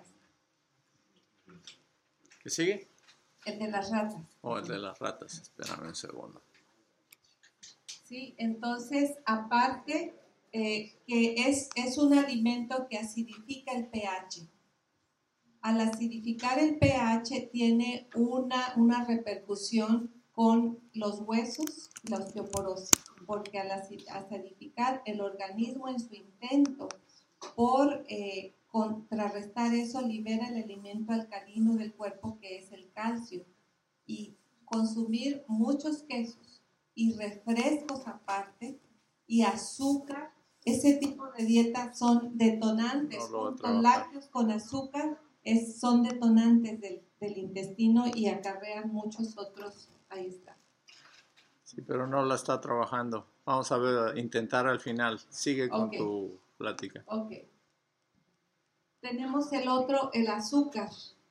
S3: ¿Qué sigue?
S1: El de las ratas.
S3: Oh, el de las ratas. Espérame un segundo.
S1: Sí, entonces, aparte eh, que es, es un alimento que acidifica el pH. Al acidificar el pH tiene una, una repercusión con los huesos, la osteoporosis, porque al acidificar el organismo en su intento por eh, contrarrestar eso libera el elemento alcalino del cuerpo que es el calcio, y consumir muchos quesos y refrescos aparte y azúcar, ese tipo de dietas son detonantes,
S3: No lo voy a
S1: junto
S3: trabajar.
S1: lácteos con azúcar es, son detonantes del, del intestino y acarrean muchos otros, ahí está.
S3: Sí, pero no la está trabajando. Vamos a ver, intentar al final. Sigue con
S1: Ok.
S3: tu plática.
S1: Ok. Tenemos el otro, el azúcar.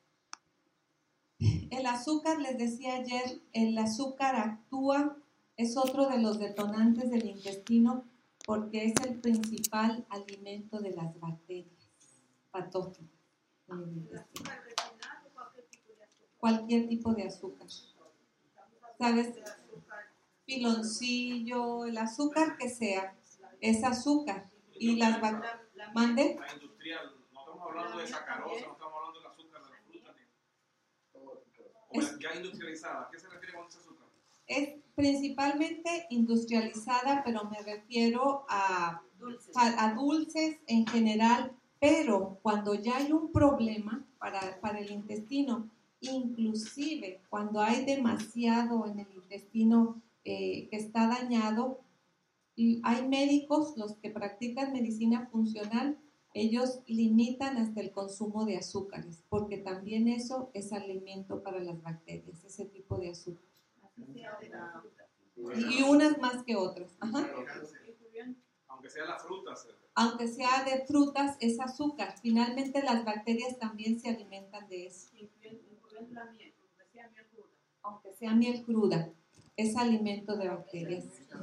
S1: El azúcar, les decía ayer, el azúcar actúa, es otro de los detonantes del intestino porque es el principal alimento de las bacterias patógenas en el intestino. Cualquier tipo de azúcar. ¿Sabes? Piloncillo, el azúcar que sea, es azúcar. Y las bacterias... ¿Mande?
S6: La industrial, no estamos hablando de sacarosa, no estamos hablando del azúcar de la fruta, ni... o la ya industrializada. ¿A qué se refiere con ese azúcar?
S1: Es principalmente industrializada, pero me refiero a
S4: Dulces.
S1: a, a dulces en general, pero cuando ya hay un problema para, para el intestino, inclusive cuando hay demasiado en el intestino eh, que está dañado, y hay médicos, los que practican medicina funcional, ellos limitan hasta el consumo de azúcares, porque también eso es alimento para las bacterias, ese tipo de azúcar. Y, y unas más que otras. Ajá.
S6: Aunque sea la fruta. Se...
S1: Aunque sea de frutas, es azúcar. Finalmente las bacterias también se alimentan de eso. Aunque sea miel cruda, es alimento de bacterias.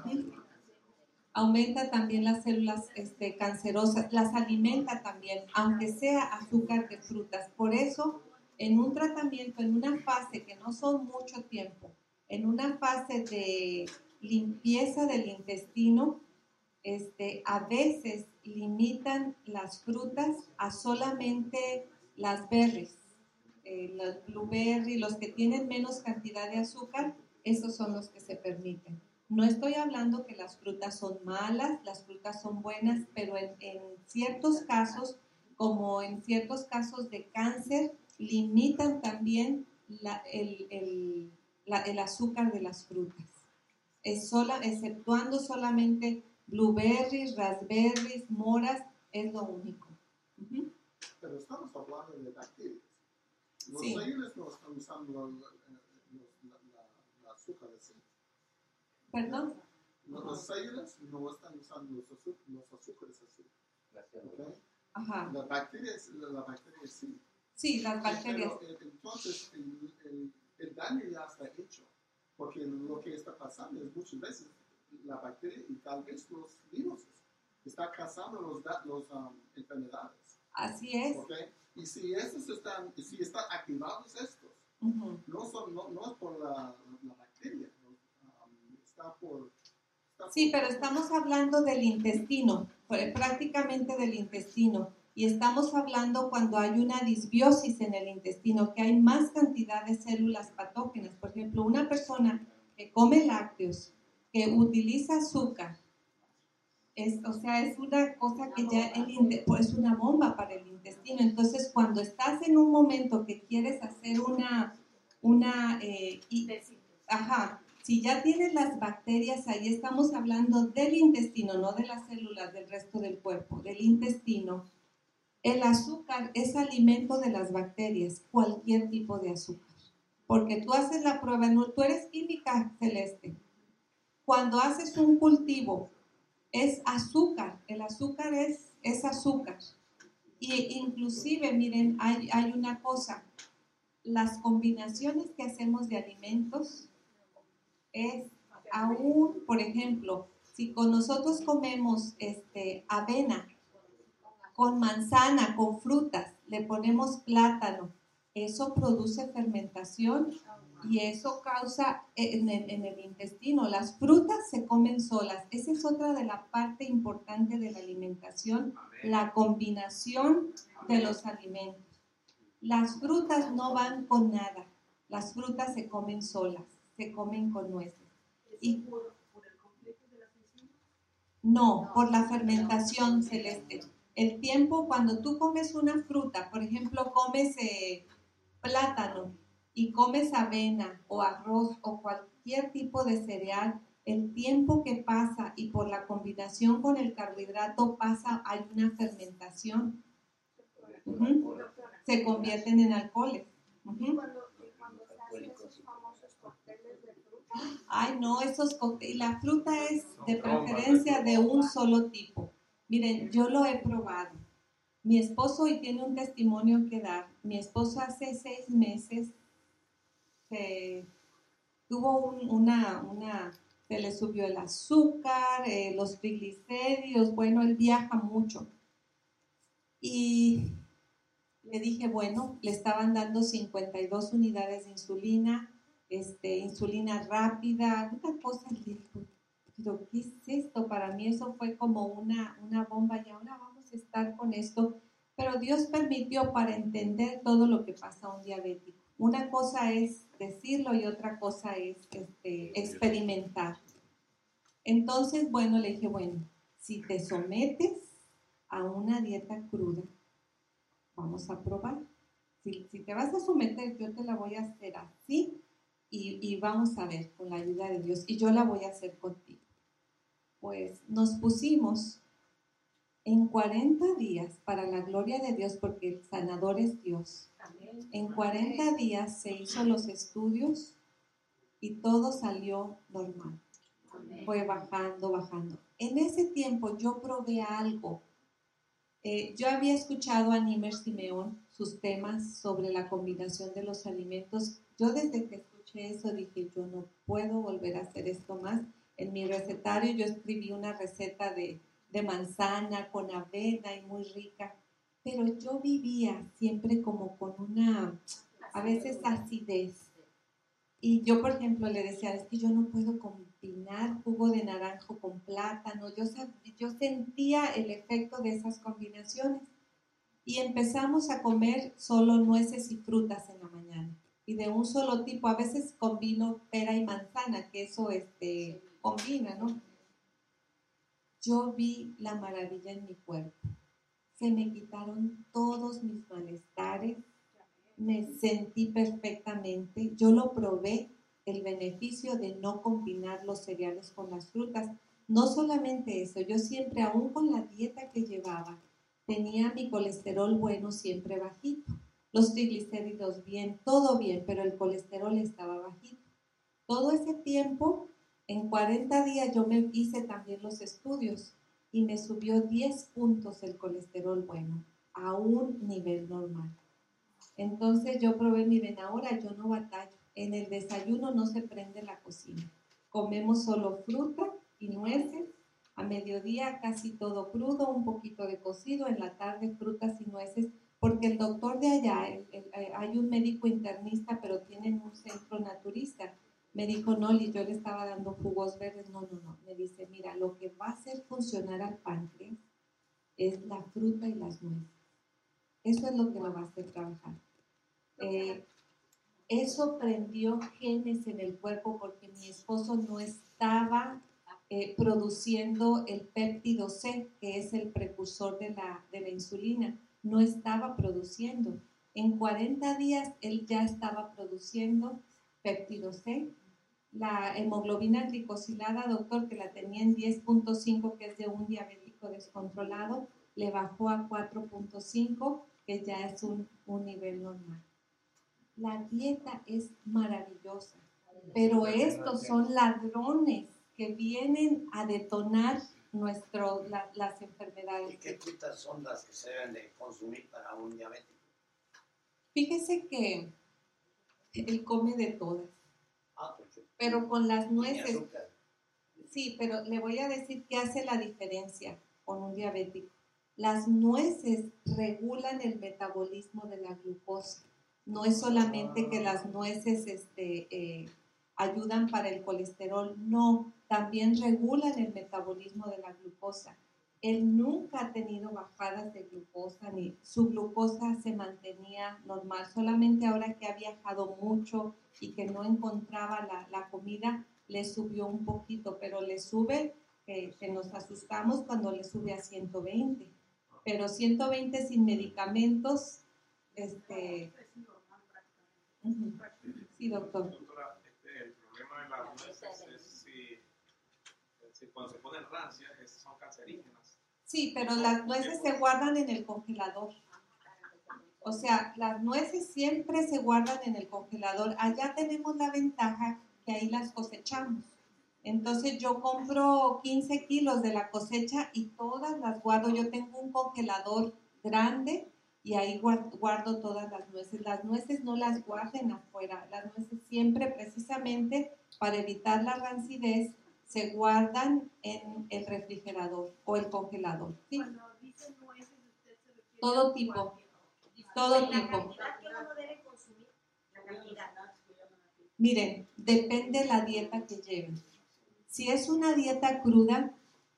S1: Aumenta también las células este, cancerosas, las alimenta también, aunque sea azúcar de frutas. Por eso, en un tratamiento, en una fase que no son mucho tiempo, en una fase de limpieza del intestino, este, a veces limitan las frutas a solamente las berries, eh, los blueberries, los que tienen menos cantidad de azúcar, esos son los que se permiten. No estoy hablando que las frutas son malas, las frutas son buenas, pero en, en ciertos casos, como en ciertos casos de cáncer, limitan también la, el, el, la, el azúcar de las frutas, es sola, exceptuando solamente blueberries, raspberries, moras, es lo único. Uh-huh.
S5: Pero estamos hablando de bacterias. Los
S1: Sí.
S5: celulares no están usando la, la, la, la azúcar así.
S1: ¿Perdón?
S5: Los, los células no están usando los, azú los azúcares así. ¿Okay?
S1: Ajá.
S5: La bacteria, la, la bacteria sí.
S1: Sí, las bacterias.
S5: Pero entonces el, el, el daño ya está hecho. Porque lo que está pasando es muchas veces la bacteria y tal vez los virus están causando los, los um, enfermedades.
S1: Así es.
S5: ¿Okay? Y si estos están, si están activados estos,
S1: uh-huh. no,
S5: son, no, no es por la, la bacteria, um, está por... Está
S1: sí,
S5: por,
S1: pero estamos hablando del intestino, prácticamente del intestino. Y estamos hablando cuando hay una disbiosis en el intestino, que hay más cantidad de células patógenas. Por ejemplo, una persona que come lácteos, que utiliza azúcar, es, o sea, es una cosa que ya el, pues, es una bomba para el intestino. Entonces, cuando estás en un momento que quieres hacer una, una eh, y, ajá, si ya tienes las bacterias ahí, estamos hablando del intestino, no de las células del resto del cuerpo, del intestino. El azúcar es alimento de las bacterias, cualquier tipo de azúcar. porque tú haces la prueba, no, tú eres química, Celeste. Cuando haces un cultivo, es azúcar, el azúcar es, es azúcar. Y inclusive, miren, hay, hay una cosa, las combinaciones que hacemos de alimentos es aún, por ejemplo, si con nosotros comemos este, avena con manzana, con frutas, le ponemos plátano, eso produce fermentación y eso causa en el, en el intestino. Las frutas se comen solas. Esa es otra de la parte importante de la alimentación, la combinación de los alimentos. Las frutas no van con nada. Las frutas se comen solas, se comen con nueces. Y, no, por la fermentación, Celeste. El tiempo, cuando tú comes una fruta, por ejemplo, comes eh, plátano y comes avena o arroz o cualquier tipo de cereal, el tiempo que pasa y por la combinación con el carbohidrato pasa, hay una fermentación. Uh-huh. Se convierten en alcoholes. Uh-huh.
S7: ¿Y cuando, y cuando se hacen esos famosos cócteles de fruta?
S1: Ay, no, esos cócteles. La fruta es de preferencia de un solo tipo. Miren, yo lo he probado. Mi esposo, y tiene un testimonio que dar, mi esposo hace seis meses se tuvo un, una, una, se le subió el azúcar, eh, los triglicéridos, bueno, él viaja mucho. Y le dije, bueno, le estaban dando cincuenta y dos unidades de insulina, este, insulina rápida, una cosa, le digo, pero ¿qué es esto? Para mí eso fue como una, una bomba y ahora vamos a estar con esto. Pero Dios permitió para entender todo lo que pasa a un diabético. Una cosa es decirlo y otra cosa es este, experimentar. Entonces, bueno, le dije, bueno, si te sometes a una dieta cruda, vamos a probar. Si, si te vas a someter, yo te la voy a hacer así y, y vamos a ver con la ayuda de Dios. Y yo la voy a hacer contigo. Pues nos pusimos en cuarenta días, para la gloria de Dios, porque el sanador es Dios. Amén. En cuarenta Amén. Días se hizo los estudios y todo salió normal. Amén. Fue bajando, bajando. En ese tiempo yo probé algo. Eh, yo había escuchado a Nimer Simeón, sus temas sobre la combinación de los alimentos. Yo desde que escuché eso dije, yo no puedo volver a hacer esto más. En mi recetario yo escribí una receta de, de manzana con avena y muy rica, pero yo vivía siempre como con una, a veces acidez. Y yo, por ejemplo, le decía, es que yo no puedo combinar jugo de naranjo con plátano. Yo, yo sentía el efecto de esas combinaciones. Y empezamos a comer solo nueces y frutas en la mañana. Y de un solo tipo, a veces combino pera y manzana, que eso este, combina, ¿no? Yo vi la maravilla en mi cuerpo. Se me quitaron todos mis malestares. Me sentí perfectamente. Yo lo probé, el beneficio de no combinar los cereales con las frutas. No solamente eso, yo siempre, aún con la dieta que llevaba, tenía mi colesterol bueno siempre bajito. Los triglicéridos bien, todo bien, pero el colesterol estaba bajito. Todo ese tiempo, en cuarenta días, yo me hice también los estudios y me subió diez puntos el colesterol bueno a un nivel normal. Entonces yo probé, miren, ahora yo no batallo. En el desayuno no se prende la cocina. Comemos solo fruta y nueces. A mediodía casi todo crudo, un poquito de cocido. En la tarde frutas y nueces. Porque el doctor de allá, el, el, el, hay un médico internista, pero tienen un centro naturista. Me dijo, no, Liz, yo le estaba dando jugos verdes. No, no, no. Me dice, mira, lo que va a hacer funcionar al páncreas es la fruta y las nueces. Eso es lo que lo va a hacer trabajar. Eh, eso prendió genes en el cuerpo porque mi esposo no estaba eh, produciendo el péptido C, que es el precursor de la, de la insulina. No estaba produciendo. En cuarenta días él ya estaba produciendo péptido C. La hemoglobina glicosilada, doctor, que la tenía en diez punto cinco, que es de un diabético descontrolado, le bajó a cuatro punto cinco, que ya es un, un nivel normal. La dieta es maravillosa, pero estos son ladrones que vienen a detonar nuestro, la, las enfermedades.
S8: ¿Y qué frutas son las que se deben de consumir para un diabético?
S1: Fíjese que él come de todas,
S8: Ah, perfecto.
S1: pero con las
S8: Sin
S1: nueces,
S8: azúcar.
S1: sí, pero le voy a decir qué hace la diferencia con un diabético. Las nueces regulan el metabolismo de la glucosa. No es solamente que las nueces este, eh, ayudan para el colesterol, no, también regulan el metabolismo de la glucosa. Él nunca ha tenido bajadas de glucosa, ni su glucosa se mantenía normal, solamente ahora que ha viajado mucho y que no encontraba la, la comida, le subió un poquito, pero le sube, eh, que nos asustamos cuando le sube a ciento veinte, pero ciento veinte sin medicamentos, este... Uh-huh. Sí, doctor.
S6: Doctora, este, el problema de las nueces es si, si cuando se ponen rancias es, son cancerígenas.
S1: Sí, pero las nueces se guardan en el congelador. O sea, las nueces siempre se guardan en el congelador. Allá tenemos la ventaja que ahí las cosechamos. Entonces yo compro quince kilos de la cosecha y todas las guardo. Yo tengo un congelador grande y ahí guardo todas las nueces. Las nueces no las guarden afuera. Las nueces siempre, precisamente para evitar la rancidez, se guardan en el refrigerador o el congelador. ¿Sí?
S7: Cuando dice nueces, usted se refiere
S1: todo
S7: a
S1: tipo,
S7: cualquier-
S1: todo
S7: la
S1: tipo.
S7: cantidad que uno debe consumir, la cantidad.
S1: Miren, depende la dieta que lleven. Si es una dieta cruda,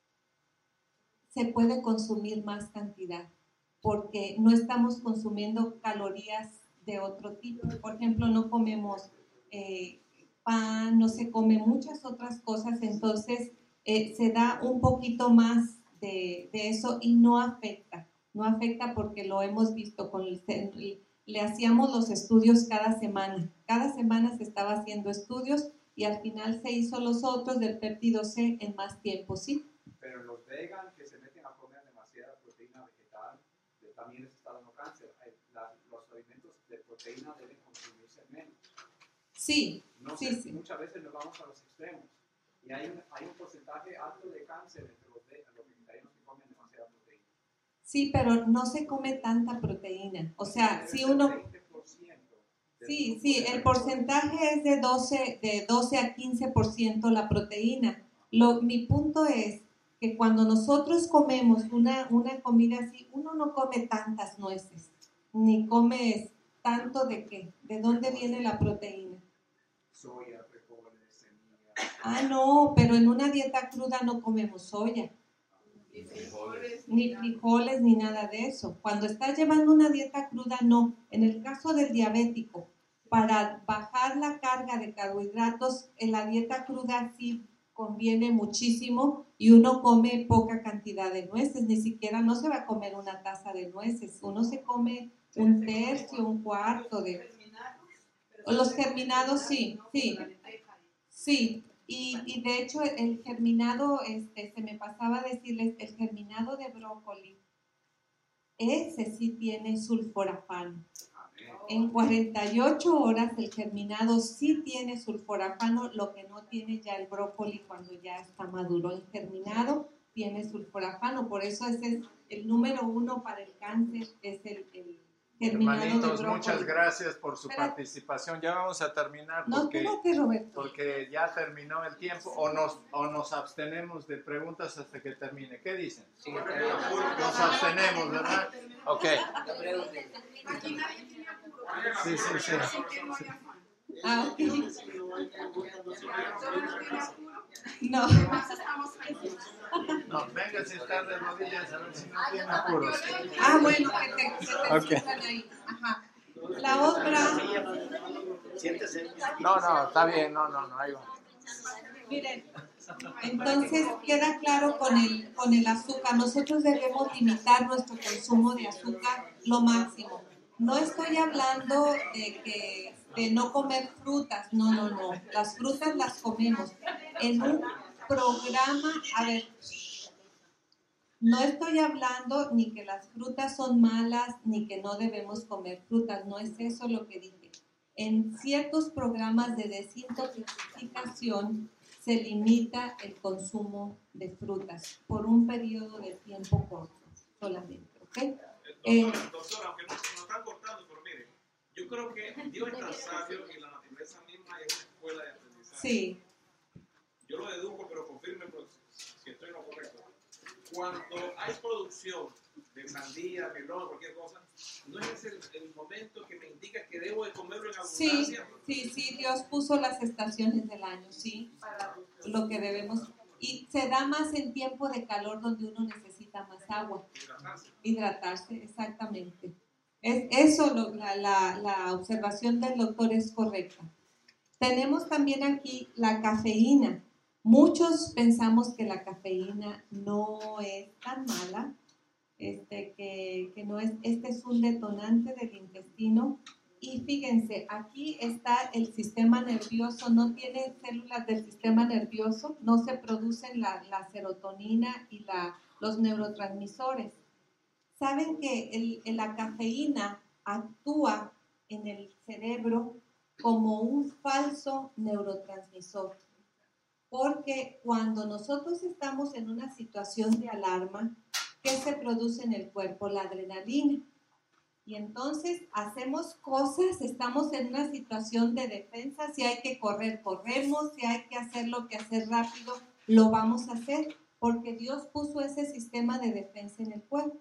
S1: se puede consumir más cantidad, porque no estamos consumiendo calorías de otro tipo. Por ejemplo, no comemos eh, pan, no se come muchas otras cosas, entonces eh, se da un poquito más de, de eso y no afecta, no afecta porque lo hemos visto, con el, le hacíamos los estudios cada semana, cada semana se estaba haciendo estudios y al final se hizo los otros del péptido C en más tiempo, ¿sí?
S2: Pero los vegan que se meten a comer demasiada proteína vegetal, de- también les está dando cáncer. Eh, la- los alimentos de proteína deben consumirse menos.
S1: Sí,
S2: No
S1: sí,
S2: sé,
S1: sí.
S2: Muchas veces nos vamos a los extremos. Y hay un, hay un porcentaje alto de cáncer entre los, ve- los vegetarianos que comen demasiada proteína.
S1: Sí, pero no se come tanta proteína. O sea,
S2: Debe
S1: si
S2: ser
S1: uno...
S2: veinte por ciento de
S1: Sí,
S2: su
S1: sí,
S2: grupo de
S1: el porcentaje es de doce, de doce a quince por ciento la proteína. Lo, mi punto es que cuando nosotros comemos una, una comida así, uno no come tantas nueces, ni come tanto de qué, de dónde viene la proteína.
S2: soya, frijoles, semillas.
S1: Ah, no, pero en una dieta cruda no comemos soya, ni frijoles, ni nada de eso. Cuando estás llevando una dieta cruda, no. En el caso del diabético, para bajar la carga de carbohidratos, en la dieta cruda sí conviene muchísimo y uno come poca cantidad de nueces, ni siquiera no se va a comer una taza de nueces, uno se come un tercio, un cuarto de... Los germinados sí, sí, sí. Y, y de hecho el germinado, este, se me pasaba a decirles, el germinado de brócoli, ese sí tiene sulforafano. En cuarenta y ocho horas el germinado sí tiene sulforafano, lo que no tiene ya el brócoli cuando ya está maduro. El germinado tiene sulforafano, por eso ese es el número uno para el cáncer, es el, el germinado de
S3: Hermanitos,
S1: brócoli.
S3: muchas gracias por su
S1: Espérate.
S3: participación. Ya vamos a terminar
S1: No,
S3: porque,
S1: espérate, Roberto.
S3: porque ya terminó el tiempo o nos, o nos abstenemos de preguntas hasta que termine. ¿Qué dicen?
S8: Sí,
S3: Nos abstenemos, ¿verdad? Ok.
S8: la pregunta.
S3: Sí, sí, sí.
S1: Ah, ok. No.
S3: No, venga si está de rodillas a ver si no tiene apuros.
S1: Ah, bueno, que te, que te
S3: Ok.
S1: sientan ahí. Ajá. La otra,
S8: Siéntese.
S3: No, no, está bien, no, no, no, ahí va.
S1: miren, entonces queda claro con el, con el azúcar. Nosotros debemos limitar nuestro consumo de azúcar lo máximo. No estoy hablando de que de no comer frutas, no, no, no. Las frutas las comemos. En un programa, a ver, no estoy hablando ni que las frutas son malas, ni que no debemos comer frutas, no es eso lo que dije. en ciertos programas de desintoxicación se limita el consumo de frutas por un periodo de tiempo corto solamente, ¿ok?
S6: Eh, doctora, doctora, aunque nos, nos están cortando, pero mire, yo creo que Dios es tan sabio y la naturaleza misma es una escuela de aprendizaje.
S1: Sí.
S6: Yo lo deduzco, pero confirme pues, si estoy en lo correcto. Cuando hay producción de sandía, melón, cualquier cosa, ¿no es el, el momento que me indica que debo de comerlo en abundancia?
S1: Sí, sí, sí, Dios puso las estaciones del año, sí, lo que debemos, y se da más en tiempo de calor donde uno necesita más agua.
S6: Hidratarse.
S1: Hidratarse, exactamente. Es eso, lo, la, la, la observación del doctor es correcta. Tenemos también aquí la cafeína. Muchos pensamos que la cafeína no es tan mala, este, que, que no es, este es un detonante del intestino. Y fíjense, aquí está el sistema nervioso, no tiene células del sistema nervioso, no se producen la, la serotonina y la, los neurotransmisores. Saben que el, el, la cafeína actúa en el cerebro como un falso neurotransmisor. Porque cuando nosotros estamos en una situación de alarma, ¿qué se produce en el cuerpo? La adrenalina. Y entonces hacemos cosas, estamos en una situación de defensa, si hay que correr, corremos, si hay que hacer lo que hacer rápido, lo vamos a hacer, porque Dios puso ese sistema de defensa en el cuerpo.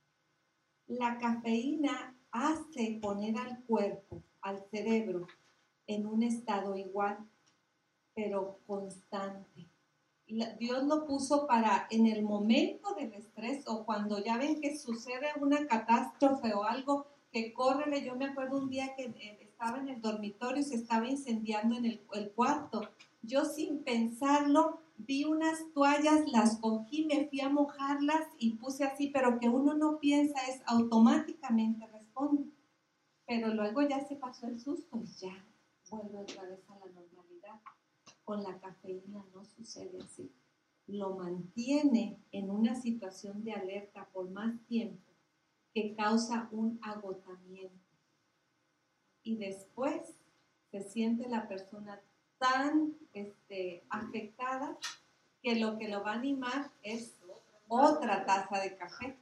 S1: La cafeína hace poner al cuerpo, al cerebro, en un estado igual, pero constante. Dios lo puso para en el momento del estrés o cuando ya ven que sucede una catástrofe o algo, que córrele. Yo me acuerdo un día que eh, estaba en el dormitorio y se estaba incendiando en el, el cuarto. Yo sin pensarlo vi unas toallas, las cogí, me fui a mojarlas y puse así, pero que uno no piensa, es automáticamente responde. Pero luego ya se pasó el susto y ya vuelve otra vez a la normalidad. Con la cafeína no sucede así. Lo mantiene en una situación de alerta por más tiempo que causa un agotamiento. Y después se siente la persona tan este, afectada que lo que lo va a animar es otra taza de café.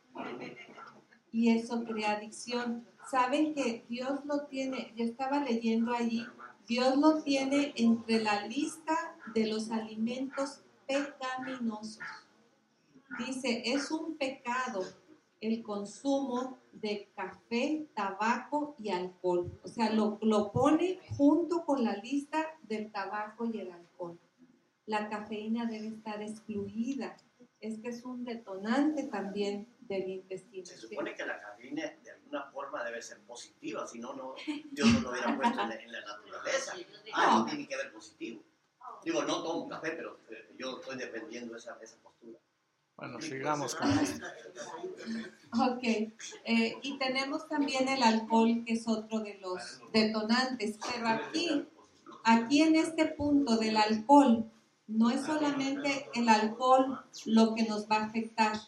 S1: Y eso crea adicción. Saben que Dios lo tiene, yo estaba leyendo allí, Dios lo tiene entre la lista de los alimentos pecaminosos. Dice, es un pecado el consumo de café, tabaco y alcohol. O sea, lo, lo pone junto con la lista del tabaco y el alcohol. La cafeína debe estar excluida. Es que es un detonante también del intestino.
S8: Se supone que la cafeína de alguna forma debe ser positiva, si no, no Dios no lo hubiera puesto en la, en la naturaleza. Algo tiene que ver positivo. Digo, no tomo café, pero eh, yo estoy defendiendo esa, esa postura.
S3: Bueno, sigamos con esto.
S1: Ok, eh, y tenemos también el alcohol, que es otro de los detonantes, pero aquí, aquí en este punto del alcohol, no es solamente el alcohol lo que nos va a afectar,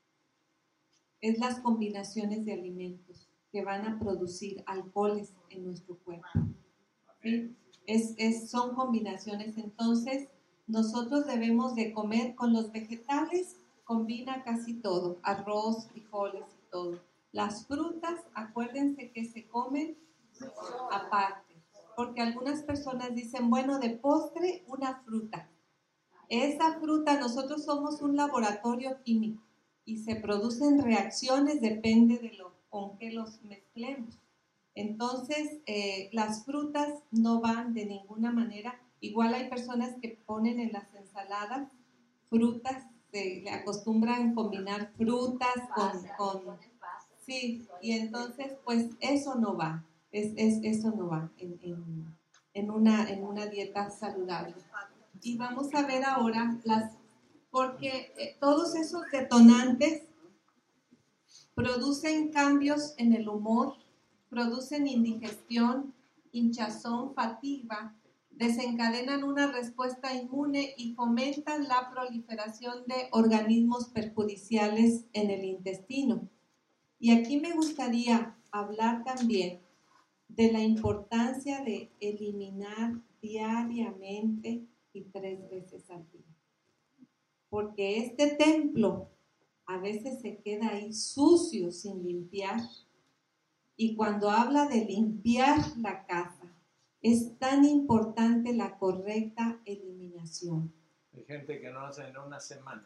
S1: es las combinaciones de alimentos que van a producir alcoholes en nuestro cuerpo. ¿Sí? Es, es, son combinaciones, entonces nosotros debemos de comer con los vegetales, combina casi todo, arroz, frijoles y todo. Las frutas, acuérdense que se comen aparte, porque algunas personas dicen, bueno, de postre una fruta. Esa fruta, nosotros somos un laboratorio químico y se producen reacciones, depende de lo con qué los mezclemos. Entonces, eh, las frutas no van de ninguna manera. Igual hay personas que ponen en las ensaladas frutas, se le acostumbran combinar frutas con, con sí, y entonces pues eso no va, es, es, eso no va en, en, en, una, en una dieta saludable. Y vamos a ver ahora las, porque eh, todos esos detonantes producen cambios en el humor, producen indigestión, hinchazón, fatiga, desencadenan una respuesta inmune y fomentan la proliferación de organismos perjudiciales en el intestino. Y aquí me gustaría hablar también de la importancia de eliminar diariamente y tres veces al día. Porque este templo a veces se queda ahí sucio sin limpiar. Y cuando habla de limpiar la casa, es tan importante la correcta eliminación.
S3: Hay gente que no hace en una semana.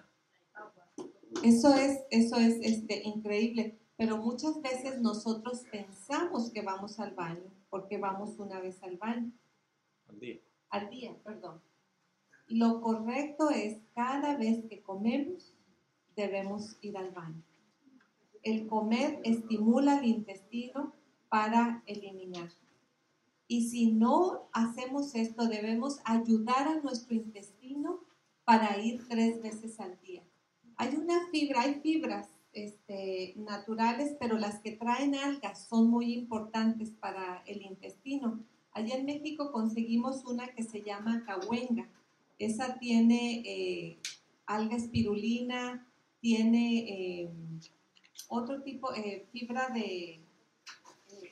S1: Eso es, eso es este, increíble. Pero muchas veces nosotros pensamos que vamos al baño, porque vamos una vez al baño.
S3: Al día.
S1: Al día, perdón. Lo correcto es cada vez que comemos, debemos ir al baño. El comer estimula el intestino para eliminar. Y si no hacemos esto, debemos ayudar a nuestro intestino para ir tres veces al día. Hay una fibra, hay fibras este, naturales, pero las que traen algas son muy importantes para el intestino. Allá en México conseguimos una que se llama cahuenga. Esa tiene eh, alga espirulina, tiene eh, otro tipo, eh, fibra de eh,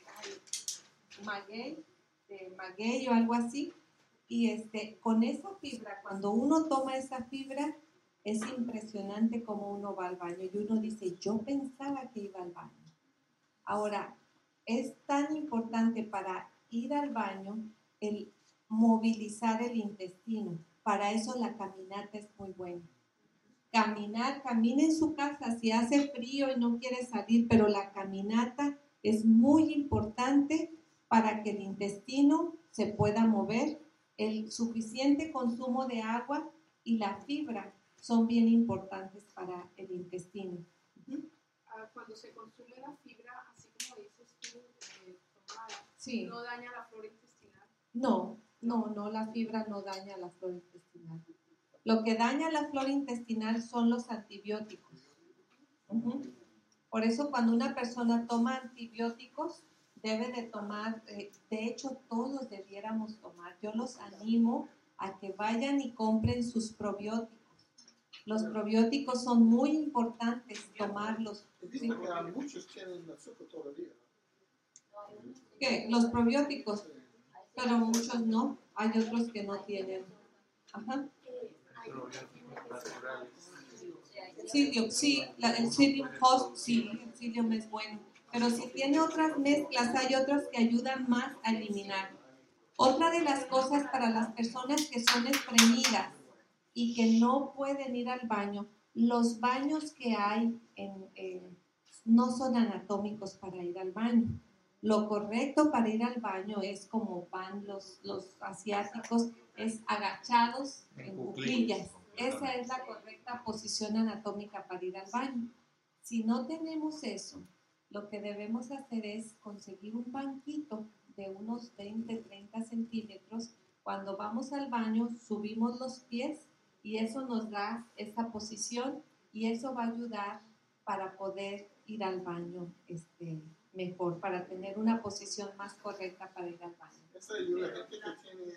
S1: maguey, de maguey o algo así. Y este, con esa fibra, cuando uno toma esa fibra, es impresionante cómo uno va al baño. Y uno dice, yo pensaba que iba al baño. Ahora, es tan importante para ir al baño el movilizar el intestino. Para eso la caminata es muy buena. Caminar, camine en su casa si hace frío y no quiere salir, pero la caminata es muy importante para que el intestino se pueda mover. El suficiente consumo de agua y la fibra son bien importantes para el intestino. Uh-huh.
S7: Ah, cuando se consume la fibra, así como dices tú, eh, tomada,
S1: sí.
S7: ¿no daña la flora intestinal?
S1: No, no, no, la fibra no daña la flora intestinal. Lo que daña la flora intestinal son los antibióticos. Uh-huh. Por eso cuando una persona toma antibióticos, debe de tomar, eh, de hecho todos debiéramos tomar. Yo los animo a que vayan y compren sus probióticos. Los probióticos son muy importantes tomarlos.
S5: Dice que a muchos tienen azúcar todavía.
S1: ¿Qué? Los probióticos, pero muchos no. Hay otros que no tienen. Ajá. Psyllium, sí, la, el Psyllium Host, sí, el Psyllium es bueno. Pero si tiene otras mezclas, hay otras que ayudan más a eliminar. Otra de las cosas para las personas que son estreñidas y que no pueden ir al baño, los baños que hay en, en, no son anatómicos para ir al baño. Lo correcto para ir al baño es como van los, los asiáticos, es agachados en cuclillas. Esa es la correcta posición anatómica para ir al baño. Si no tenemos eso, lo que debemos hacer es conseguir un banquito de unos veinte, treinta centímetros. Cuando vamos al baño, subimos los pies y eso nos da esa posición y eso va a ayudar para poder ir al baño este, mejor, para tener una posición más correcta para ir al baño.
S5: Eso ayuda a gente que tiene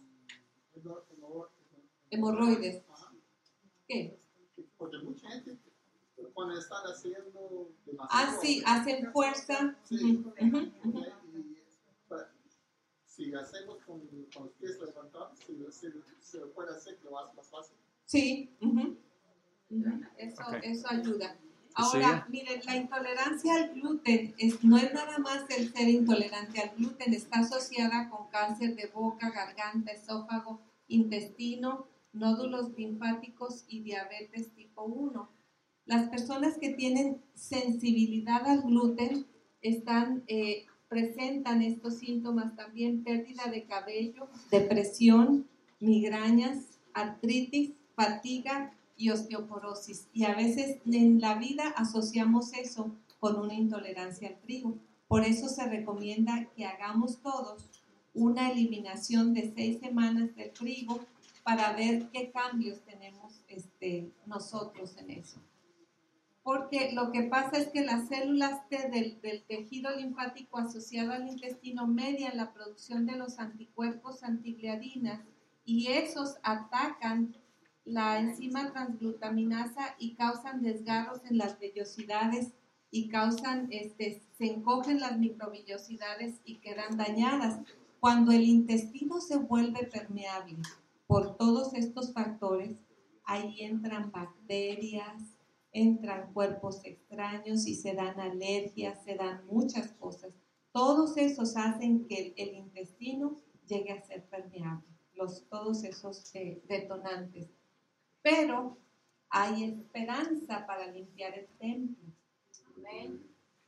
S5: um,
S1: hemorroides. ¿Qué?
S5: Porque mucha gente cuando están haciendo demasiado,
S1: ah, sí, hacen fuerza.
S5: Sí.
S1: Uh-huh, uh-huh, uh-huh.
S5: Y, para, si hacemos con, con los pies levantados, si, si, se lo puede hacer, lo hace más fácil.
S1: Sí, uh-huh. Uh-huh. Eso, okay. Eso ayuda. Ahora, ¿sí? Miren, la intolerancia al gluten es, no es nada más el ser intolerante al gluten, está asociada con cáncer de boca, garganta, esófago, intestino, nódulos linfáticos y diabetes tipo uno. Las personas que tienen sensibilidad al gluten están, eh, presentan estos síntomas también: pérdida de cabello, depresión, migrañas, artritis, fatiga y osteoporosis. Y a veces en la vida asociamos eso con una intolerancia al trigo. Por eso se recomienda que hagamos todos una eliminación de seis semanas del trigo para ver qué cambios tenemos este, nosotros en eso. Porque lo que pasa es que las células T del, del tejido linfático asociado al intestino median la producción de los anticuerpos antigliadinas y esos atacan la enzima transglutaminasa y causan desgarros en las vellosidades y causan, este, se encogen las microvellosidades y quedan dañadas. Cuando el intestino se vuelve permeable por todos estos factores, ahí entran bacterias, entran cuerpos extraños y se dan alergias, se dan muchas cosas. Todos esos hacen que el, el intestino llegue a ser permeable, los, todos esos eh, detonantes. Pero hay esperanza para limpiar el templo. Amén.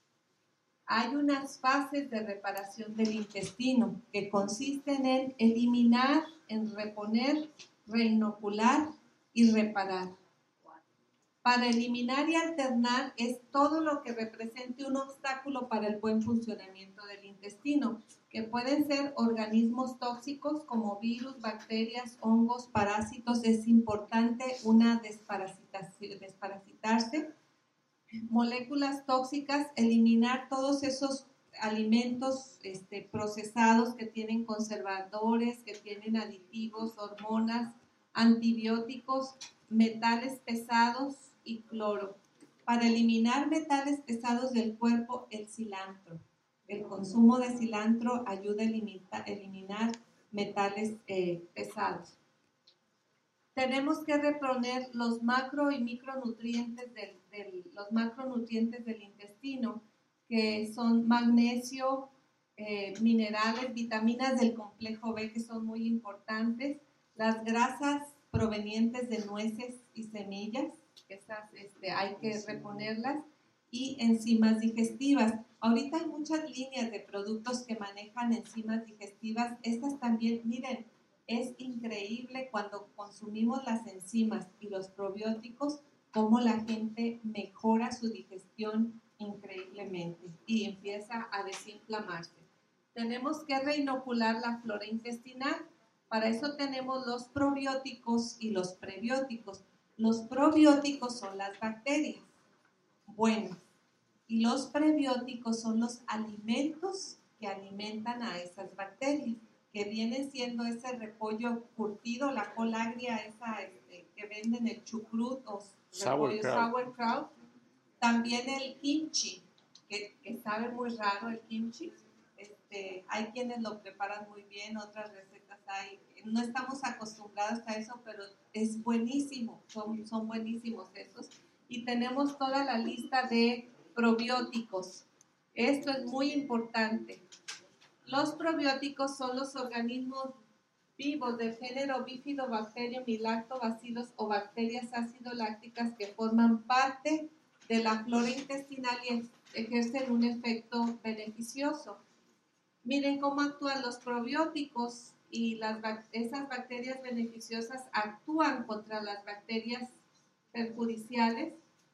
S1: Hay unas fases de reparación del intestino que consisten en eliminar, en reponer, reinocular y reparar. Para eliminar y alternar es todo lo que represente un obstáculo para el buen funcionamiento del intestino, que pueden ser organismos tóxicos como virus, bacterias, hongos, parásitos. Es importante una desparasitación, desparasitarse. Moléculas tóxicas, eliminar todos esos alimentos este, procesados que tienen conservadores, que tienen aditivos, hormonas, antibióticos, metales pesados y cloro. Para eliminar metales pesados del cuerpo, el cilantro. El consumo de cilantro ayuda a eliminar, eliminar metales eh, pesados. Tenemos que reponer los macro y micronutrientes del, del, los macronutrientes del intestino, que son magnesio, eh, minerales, vitaminas del complejo B, que son muy importantes, las grasas provenientes de nueces y semillas, esas este, hay que reponerlas, y enzimas digestivas. Ahorita hay muchas líneas de productos que manejan enzimas digestivas. Estas también, miren, es increíble cuando consumimos las enzimas y los probióticos, cómo la gente mejora su digestión increíblemente y empieza a desinflamarse. Tenemos que reinocular la flora intestinal. Para eso tenemos los probióticos y los prebióticos. Los probióticos son las bacterias buenas y los prebióticos son los alimentos que alimentan a esas bacterias, que viene siendo ese repollo curtido, la col agria esa este, que venden, el chucrut o repollo sauerkraut. También el kimchi, que, que sabe muy raro el kimchi. Este, hay quienes lo preparan muy bien, otras recetas hay. No estamos acostumbrados a eso, pero es buenísimo, son, son buenísimos esos. Y tenemos toda la lista de probióticos. Esto es muy importante. Los probióticos son los organismos vivos del género Bifidobacterium y lactobacilos o bacterias ácido-lácticas que forman parte de la flora intestinal y ejercen un efecto beneficioso. Miren cómo actúan los probióticos y las, esas bacterias beneficiosas actúan contra las bacterias perjudiciales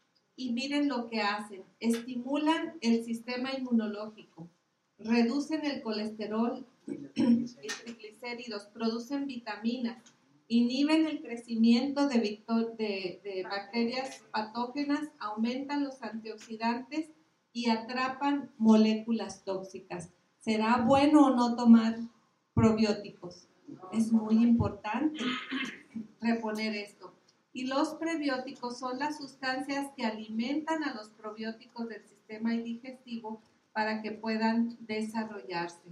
S1: y miren lo que hacen. Estimulan el sistema inmunológico, reducen el colesterol y triglicéridos, producen vitaminas, inhiben el crecimiento de, victor, de, de bacterias patógenas, aumentan los antioxidantes y atrapan moléculas tóxicas. ¿Será bueno o no tomar probióticos? Es muy importante reponer esto. Y los prebióticos son las sustancias que alimentan a los probióticos del sistema digestivo para que puedan desarrollarse.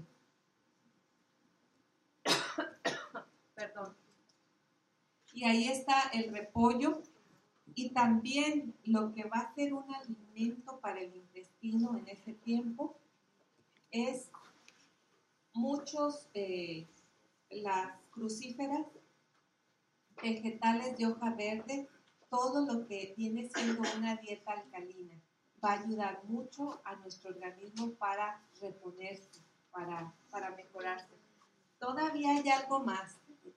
S1: Perdón. Y ahí está el repollo. Y también lo que va a ser un alimento para el intestino en ese tiempo es muchos, eh, las crucíferas, vegetales de hoja verde, todo lo que viene siendo una dieta alcalina. Va a ayudar mucho a nuestro organismo para reponerse, para, para mejorarse. Todavía hay algo más.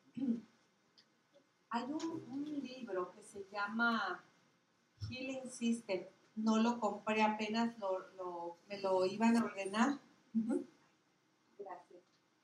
S1: Hay un, un libro que se llama Healing System. No lo compré, apenas lo, lo, me lo iban a ordenar. Uh-huh. Gracias.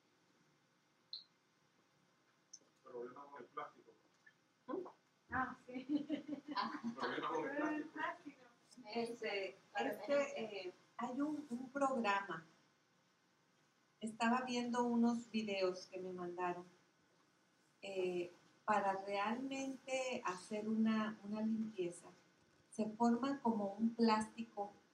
S6: Problema con el plástico.
S1: ¿Mm?
S7: Ah, sí.
S6: Problema con el plástico.
S1: Este, este eh, hay un, un programa. Estaba viendo unos videos que me mandaron eh, para realmente hacer una, una limpieza. Se forma como un plástico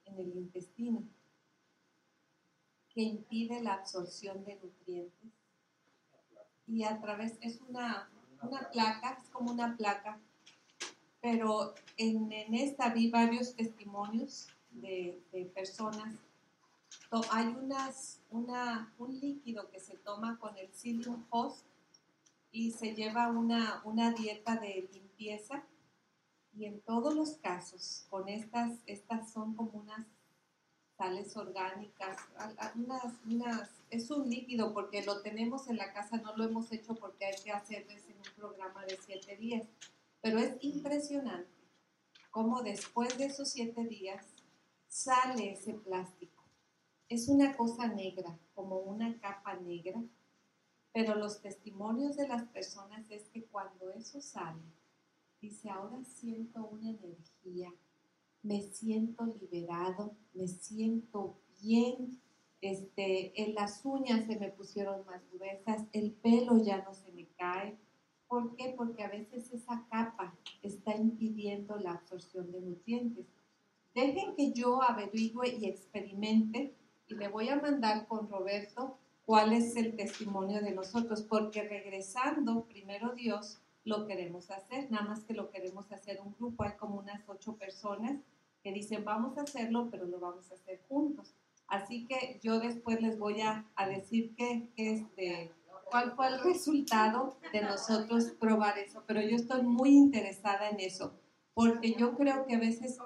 S1: en el intestino que impide la absorción de nutrientes y a través, es una, una placa, es como una placa, pero en, en esta vi varios testimonios de, de personas. Hay unas, una, un líquido que se toma con el psyllium host y se lleva una, una dieta de limpieza, y en todos los casos con estas, estas son como unas sales orgánicas, unas, unas, es un líquido porque lo tenemos en la casa, no lo hemos hecho porque hay que hacerles en un programa de siete días, pero es impresionante cómo después de esos siete días sale ese plástico. Es una cosa negra, como una capa negra, pero los testimonios de las personas es que cuando eso sale, dice, ahora siento una energía, me siento liberado, me siento bien, este, en las uñas se me pusieron más gruesas, el pelo ya no se me cae. ¿Por qué? Porque a veces esa capa está impidiendo la absorción de nutrientes. Dejen que yo averigüe y experimente, y le voy a mandar con Roberto cuál es el testimonio de nosotros, porque regresando, primero Dios, lo queremos hacer, nada más que lo queremos hacer un grupo, hay como unas ocho personas que dicen vamos a hacerlo, pero lo vamos a hacer juntos. Así que yo después les voy a, a decir que, que este, cuál fue el resultado de nosotros probar eso, pero yo estoy muy interesada en eso, porque yo creo que a veces...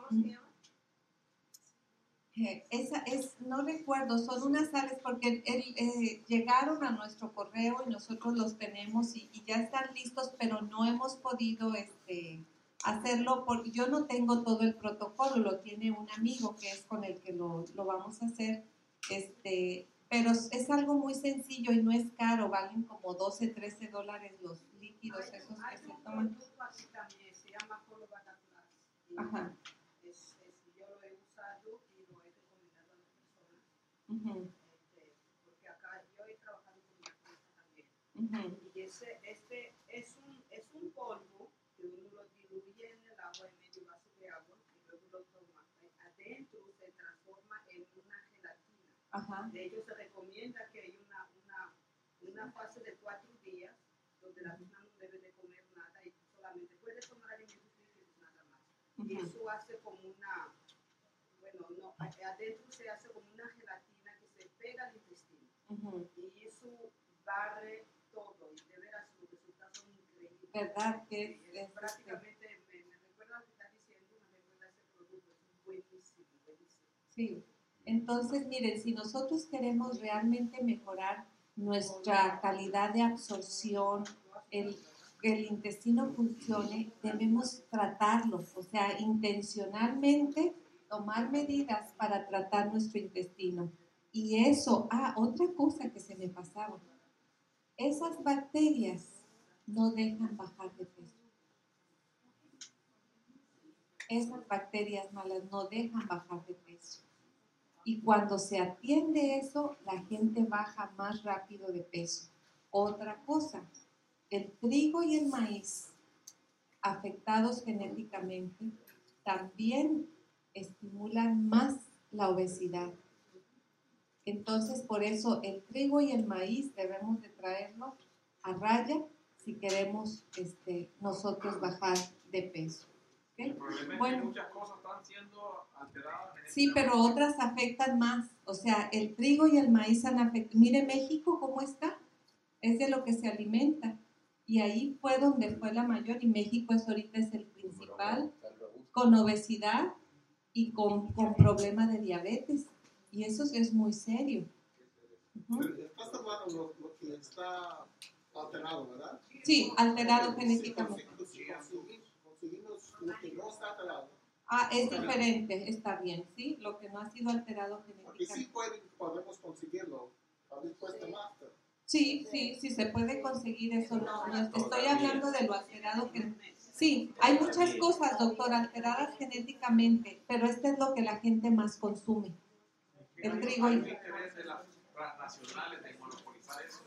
S1: Eh, esa es, no recuerdo, son unas sales porque el, eh, llegaron a nuestro correo y nosotros los tenemos y, y ya están listos, pero no hemos podido este, hacerlo porque yo no tengo todo el protocolo, lo tiene un amigo que es con el que lo, lo vamos a hacer, este, pero es algo muy sencillo y no es caro, valen como doce, trece dólares los líquidos
S7: hay,
S1: esos
S7: hay
S1: que se
S7: un
S1: toman.
S7: producto así también, se llama Córdoba Natural.
S1: Ajá.
S7: Es, es, yo lo he usado y lo he recomendado a las personas.
S1: Uh-huh.
S7: Este, porque acá yo he trabajado con una empresa también.
S1: Uh-huh.
S7: Y ese, este es un, es un polvo que uno lo diluye en el agua, en medio vaso de agua, y luego lo toma. Adentro se transforma en una gelatina.
S1: Ajá.
S7: De hecho, se recomienda que hay una, una, una fase de cuatro días donde la persona no debe de comer nada y solamente puede tomar alimentos líquidos nada más. Uh-huh. Y eso hace como una, bueno, no, adentro se hace como una gelatina que se pega al intestino. Uh-huh. Y eso barre todo y de veras los resultados son increíbles.
S1: ¿Verdad? Que
S7: sí, es, es prácticamente, me, me recuerda lo que está diciendo, me recuerda ese producto, es buenísimo, buenísimo.
S1: Sí. Entonces, miren, si nosotros queremos realmente mejorar nuestra calidad de absorción, el, el intestino funcione, debemos tratarlo, o sea, intencionalmente tomar medidas para tratar nuestro intestino. Y eso, ah, otra cosa que se me pasaba, esas bacterias no dejan bajar de peso. Esas bacterias malas no dejan bajar de peso. Y cuando se atiende eso, la gente baja más rápido de peso. Otra cosa, el trigo y el maíz, afectados genéticamente, también estimulan más la obesidad. Entonces, por eso el trigo y el maíz debemos de traerlo a raya si queremos este, nosotros bajar de peso. ¿Okay?
S6: El problema es
S1: bueno,
S6: que muchas cosas están siendo alteradas.
S1: Sí, pero otras afectan más. O sea, el trigo y el maíz han afectado. Mire México cómo está. Es de lo que se alimenta. Y ahí fue donde fue la mayor. Y México es ahorita es el principal con obesidad y con, con problema de diabetes. Y eso es muy serio. Uh-huh.
S5: Estás hablando de lo, lo que está alterado, ¿verdad?
S1: Sí, alterado genéticamente.
S5: Si conseguimos lo que no está alterado.
S1: Ah, es diferente, está bien, ¿sí? Lo que no ha sido alterado genéticamente.
S5: Porque sí pueden, podemos conseguirlo, a mí cuesta más. Pero...
S1: Sí, sí, sí se puede conseguir eso, no, no estoy hablando de lo alterado que... Sí, hay muchas cosas, doctor, alteradas genéticamente, pero este es lo que la gente más consume. El trigo y...
S6: Hay un interés de las transnacionales de monopolizar eso.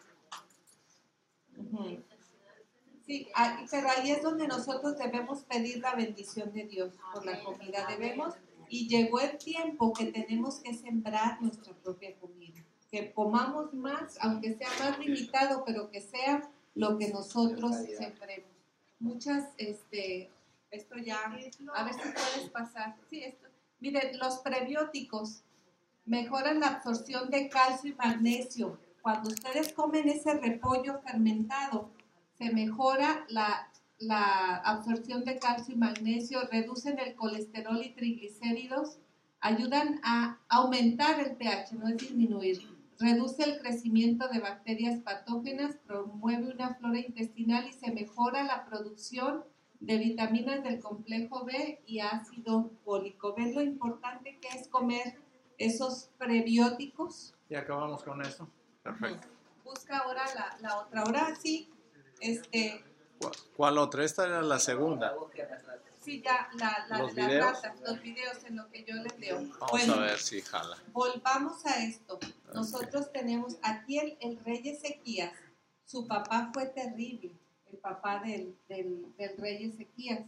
S1: Uh-huh. Sí, pero ahí es donde nosotros debemos pedir la bendición de Dios por la comida. Debemos Y llegó el tiempo que tenemos que sembrar nuestra propia comida. Que comamos más, aunque sea más limitado, pero que sea lo que nosotros sembremos. Muchas, este, esto ya, a ver si puedes pasar. Sí, esto. Miren, los prebióticos mejoran la absorción de calcio y magnesio. Cuando ustedes comen ese repollo fermentado, se mejora la, la absorción de calcio y magnesio, reducen el colesterol y triglicéridos, ayudan a aumentar el pH, no es disminuir. Reduce el crecimiento de bacterias patógenas, promueve una flora intestinal y se mejora la producción de vitaminas del complejo B y ácido fólico. ¿Ven lo importante que es comer esos prebióticos?
S3: Y acabamos con eso. Perfecto.
S1: Busca ahora la, la otra. Ahora sí, este...
S3: ¿Cuál, cuál otra? Esta era la segunda.
S1: Sí, ya, la, la
S3: ¿Los
S1: de las
S3: videos?
S1: ratas, los videos en lo que yo les leo.
S3: Vamos
S1: Bueno,
S3: a ver si jala.
S1: volvamos a esto. Nosotros tenemos aquí el, el rey Ezequías. Su papá fue terrible, el papá del, del, del rey Ezequías.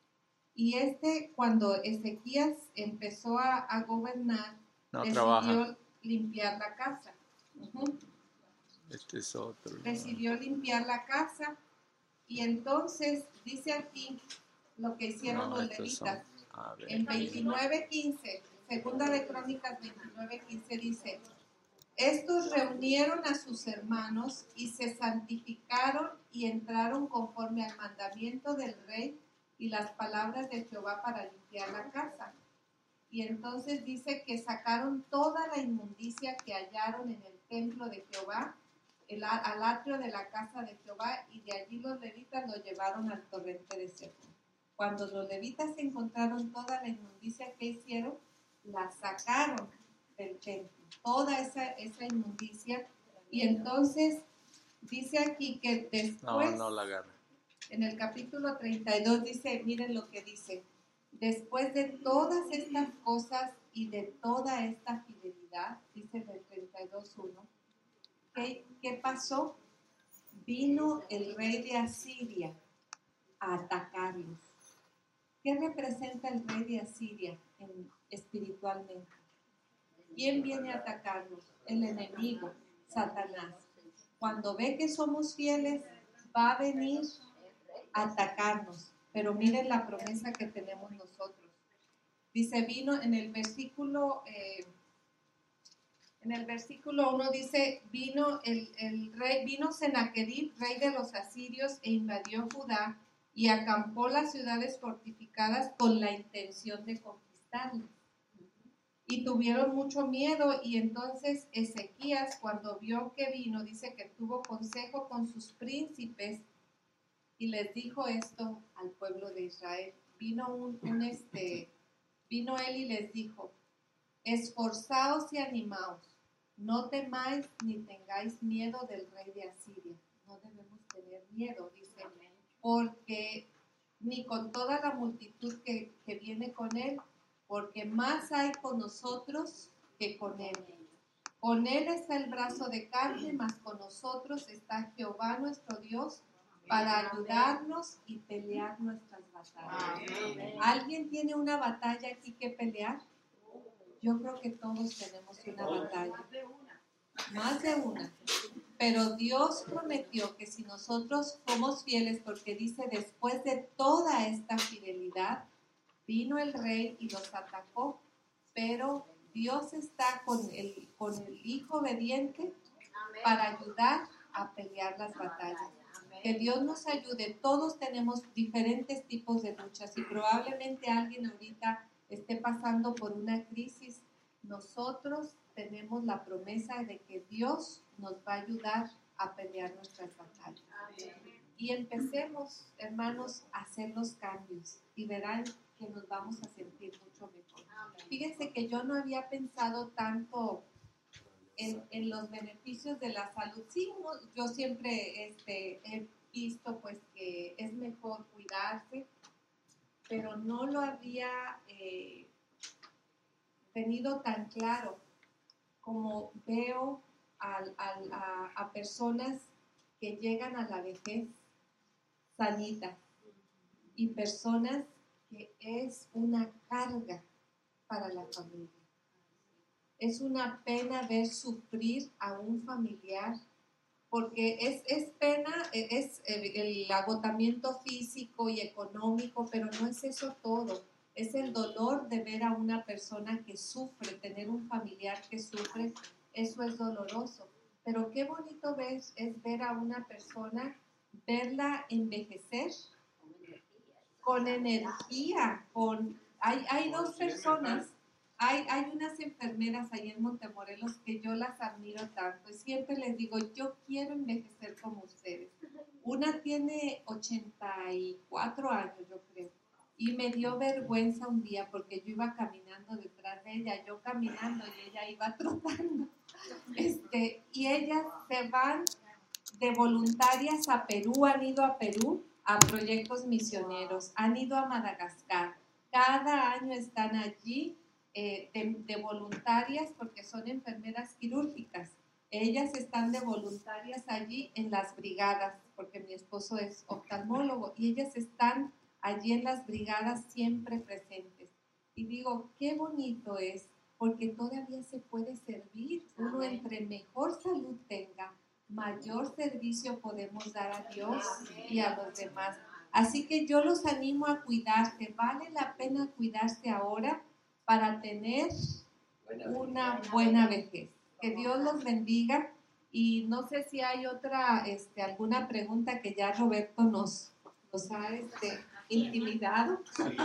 S1: Y este, cuando Ezequías empezó a, a gobernar,
S3: No
S1: decidió
S3: trabaja.
S1: limpiar la casa. Uh-huh.
S3: Este es otro.
S1: Decidió limpiar la casa. Y entonces dice aquí lo que hicieron
S3: No,
S1: los
S3: estos son-
S1: levitas.
S3: a ver.
S1: En veintinueve quince, segunda de Crónicas veintinueve quince dice: estos reunieron a sus hermanos y se santificaron y entraron conforme al mandamiento del rey y las palabras de Jehová para limpiar la casa. Y entonces dice que sacaron toda la inmundicia que hallaron en el templo de Jehová, el, al atrio de la casa de Jehová, y de allí los levitas lo llevaron al torrente de Cedrón. Cuando los levitas encontraron toda la inmundicia que hicieron, la sacaron del templo, toda esa, esa inmundicia. Y entonces dice aquí que después,
S3: No, no la agarra.
S1: en el capítulo treinta y dos dice, miren lo que dice: después de todas estas cosas y de toda esta fidelidad, dice en el treinta y dos uno, ¿qué, ¿qué pasó? Vino el rey de Asiria a atacarlos. ¿Qué representa el rey de Asiria en, espiritualmente? ¿Quién viene a atacarnos? El enemigo, Satanás. Cuando ve que somos fieles, va a venir a atacarnos. Pero miren la promesa que tenemos nosotros. Dice, vino en el versículo, eh, en el versículo uno dice, vino el, el rey, vino Senaquerib, rey de los asirios, e invadió Judá y acampó las ciudades fortificadas con la intención de conquistarlas. Y tuvieron mucho miedo, y entonces Ezequías, cuando vio que vino, dice que tuvo consejo con sus príncipes y les dijo esto al pueblo de Israel. Vino un, un este, vino él y les dijo: esforzaos y animaos, no temáis ni tengáis miedo del rey de Asiria. No debemos tener miedo, dice, porque ni con toda la multitud que, que viene con él, porque más hay con nosotros que con él. Con él está el brazo de carne, mas con nosotros está Jehová nuestro Dios para ayudarnos y pelear nuestras batallas. ¿Alguien tiene una batalla aquí que pelear? Yo creo que todos tenemos una batalla. Más de una. Pero Dios prometió que si nosotros somos fieles, porque dice, después de toda esta fidelidad, vino el rey y los atacó, pero Dios está con el, con el hijo obediente para ayudar a pelear las batallas. Que Dios nos ayude. Todos tenemos diferentes tipos de luchas y probablemente alguien ahorita esté pasando por una crisis. Nosotros tenemos la promesa de que Dios nos va a ayudar a pelear nuestras batallas. Y empecemos, hermanos, a hacer los cambios y verán que nos vamos a sentir mucho mejor. Fíjense que yo no había pensado tanto en, en los beneficios de la salud. Sí, uno, yo siempre este, he visto pues que es mejor cuidarse, pero no lo había eh, tenido tan claro como veo al, al, a, a personas que llegan a la vejez sanitas y personas que es una carga para la familia. Es una pena ver sufrir a un familiar, porque es, es pena, es el agotamiento físico y económico, pero no es eso todo. Es el dolor de ver a una persona que sufre, tener un familiar que sufre, eso es doloroso. Pero qué bonito ves, es ver a una persona, verla envejecer con energía, con... Hay, hay dos personas, hay, hay unas enfermeras ahí en Montemorelos que yo las admiro tanto y siempre les digo, yo quiero envejecer como ustedes. Una tiene ochenta y cuatro años, yo creo, y me dio vergüenza un día porque yo iba caminando detrás de ella, yo caminando y ella iba trotando. Este, y ellas se van de voluntarias a Perú, han ido a Perú a proyectos misioneros, han ido a Madagascar, cada año están allí eh, de, de voluntarias porque son enfermeras quirúrgicas. Ellas están de voluntarias allí en las brigadas, porque mi esposo es oftalmólogo, y ellas están allí en las brigadas siempre presentes. Y digo, qué bonito es, porque todavía se puede servir. Uno entre mejor salud tenga, mayor servicio podemos dar a Dios y a los demás. Así que yo los animo a cuidarse. Vale la pena cuidarse ahora para tener una buena vejez. Que Dios los bendiga. Y no sé si hay otra, este, alguna pregunta que ya Roberto nos, nos ha este, intimidado.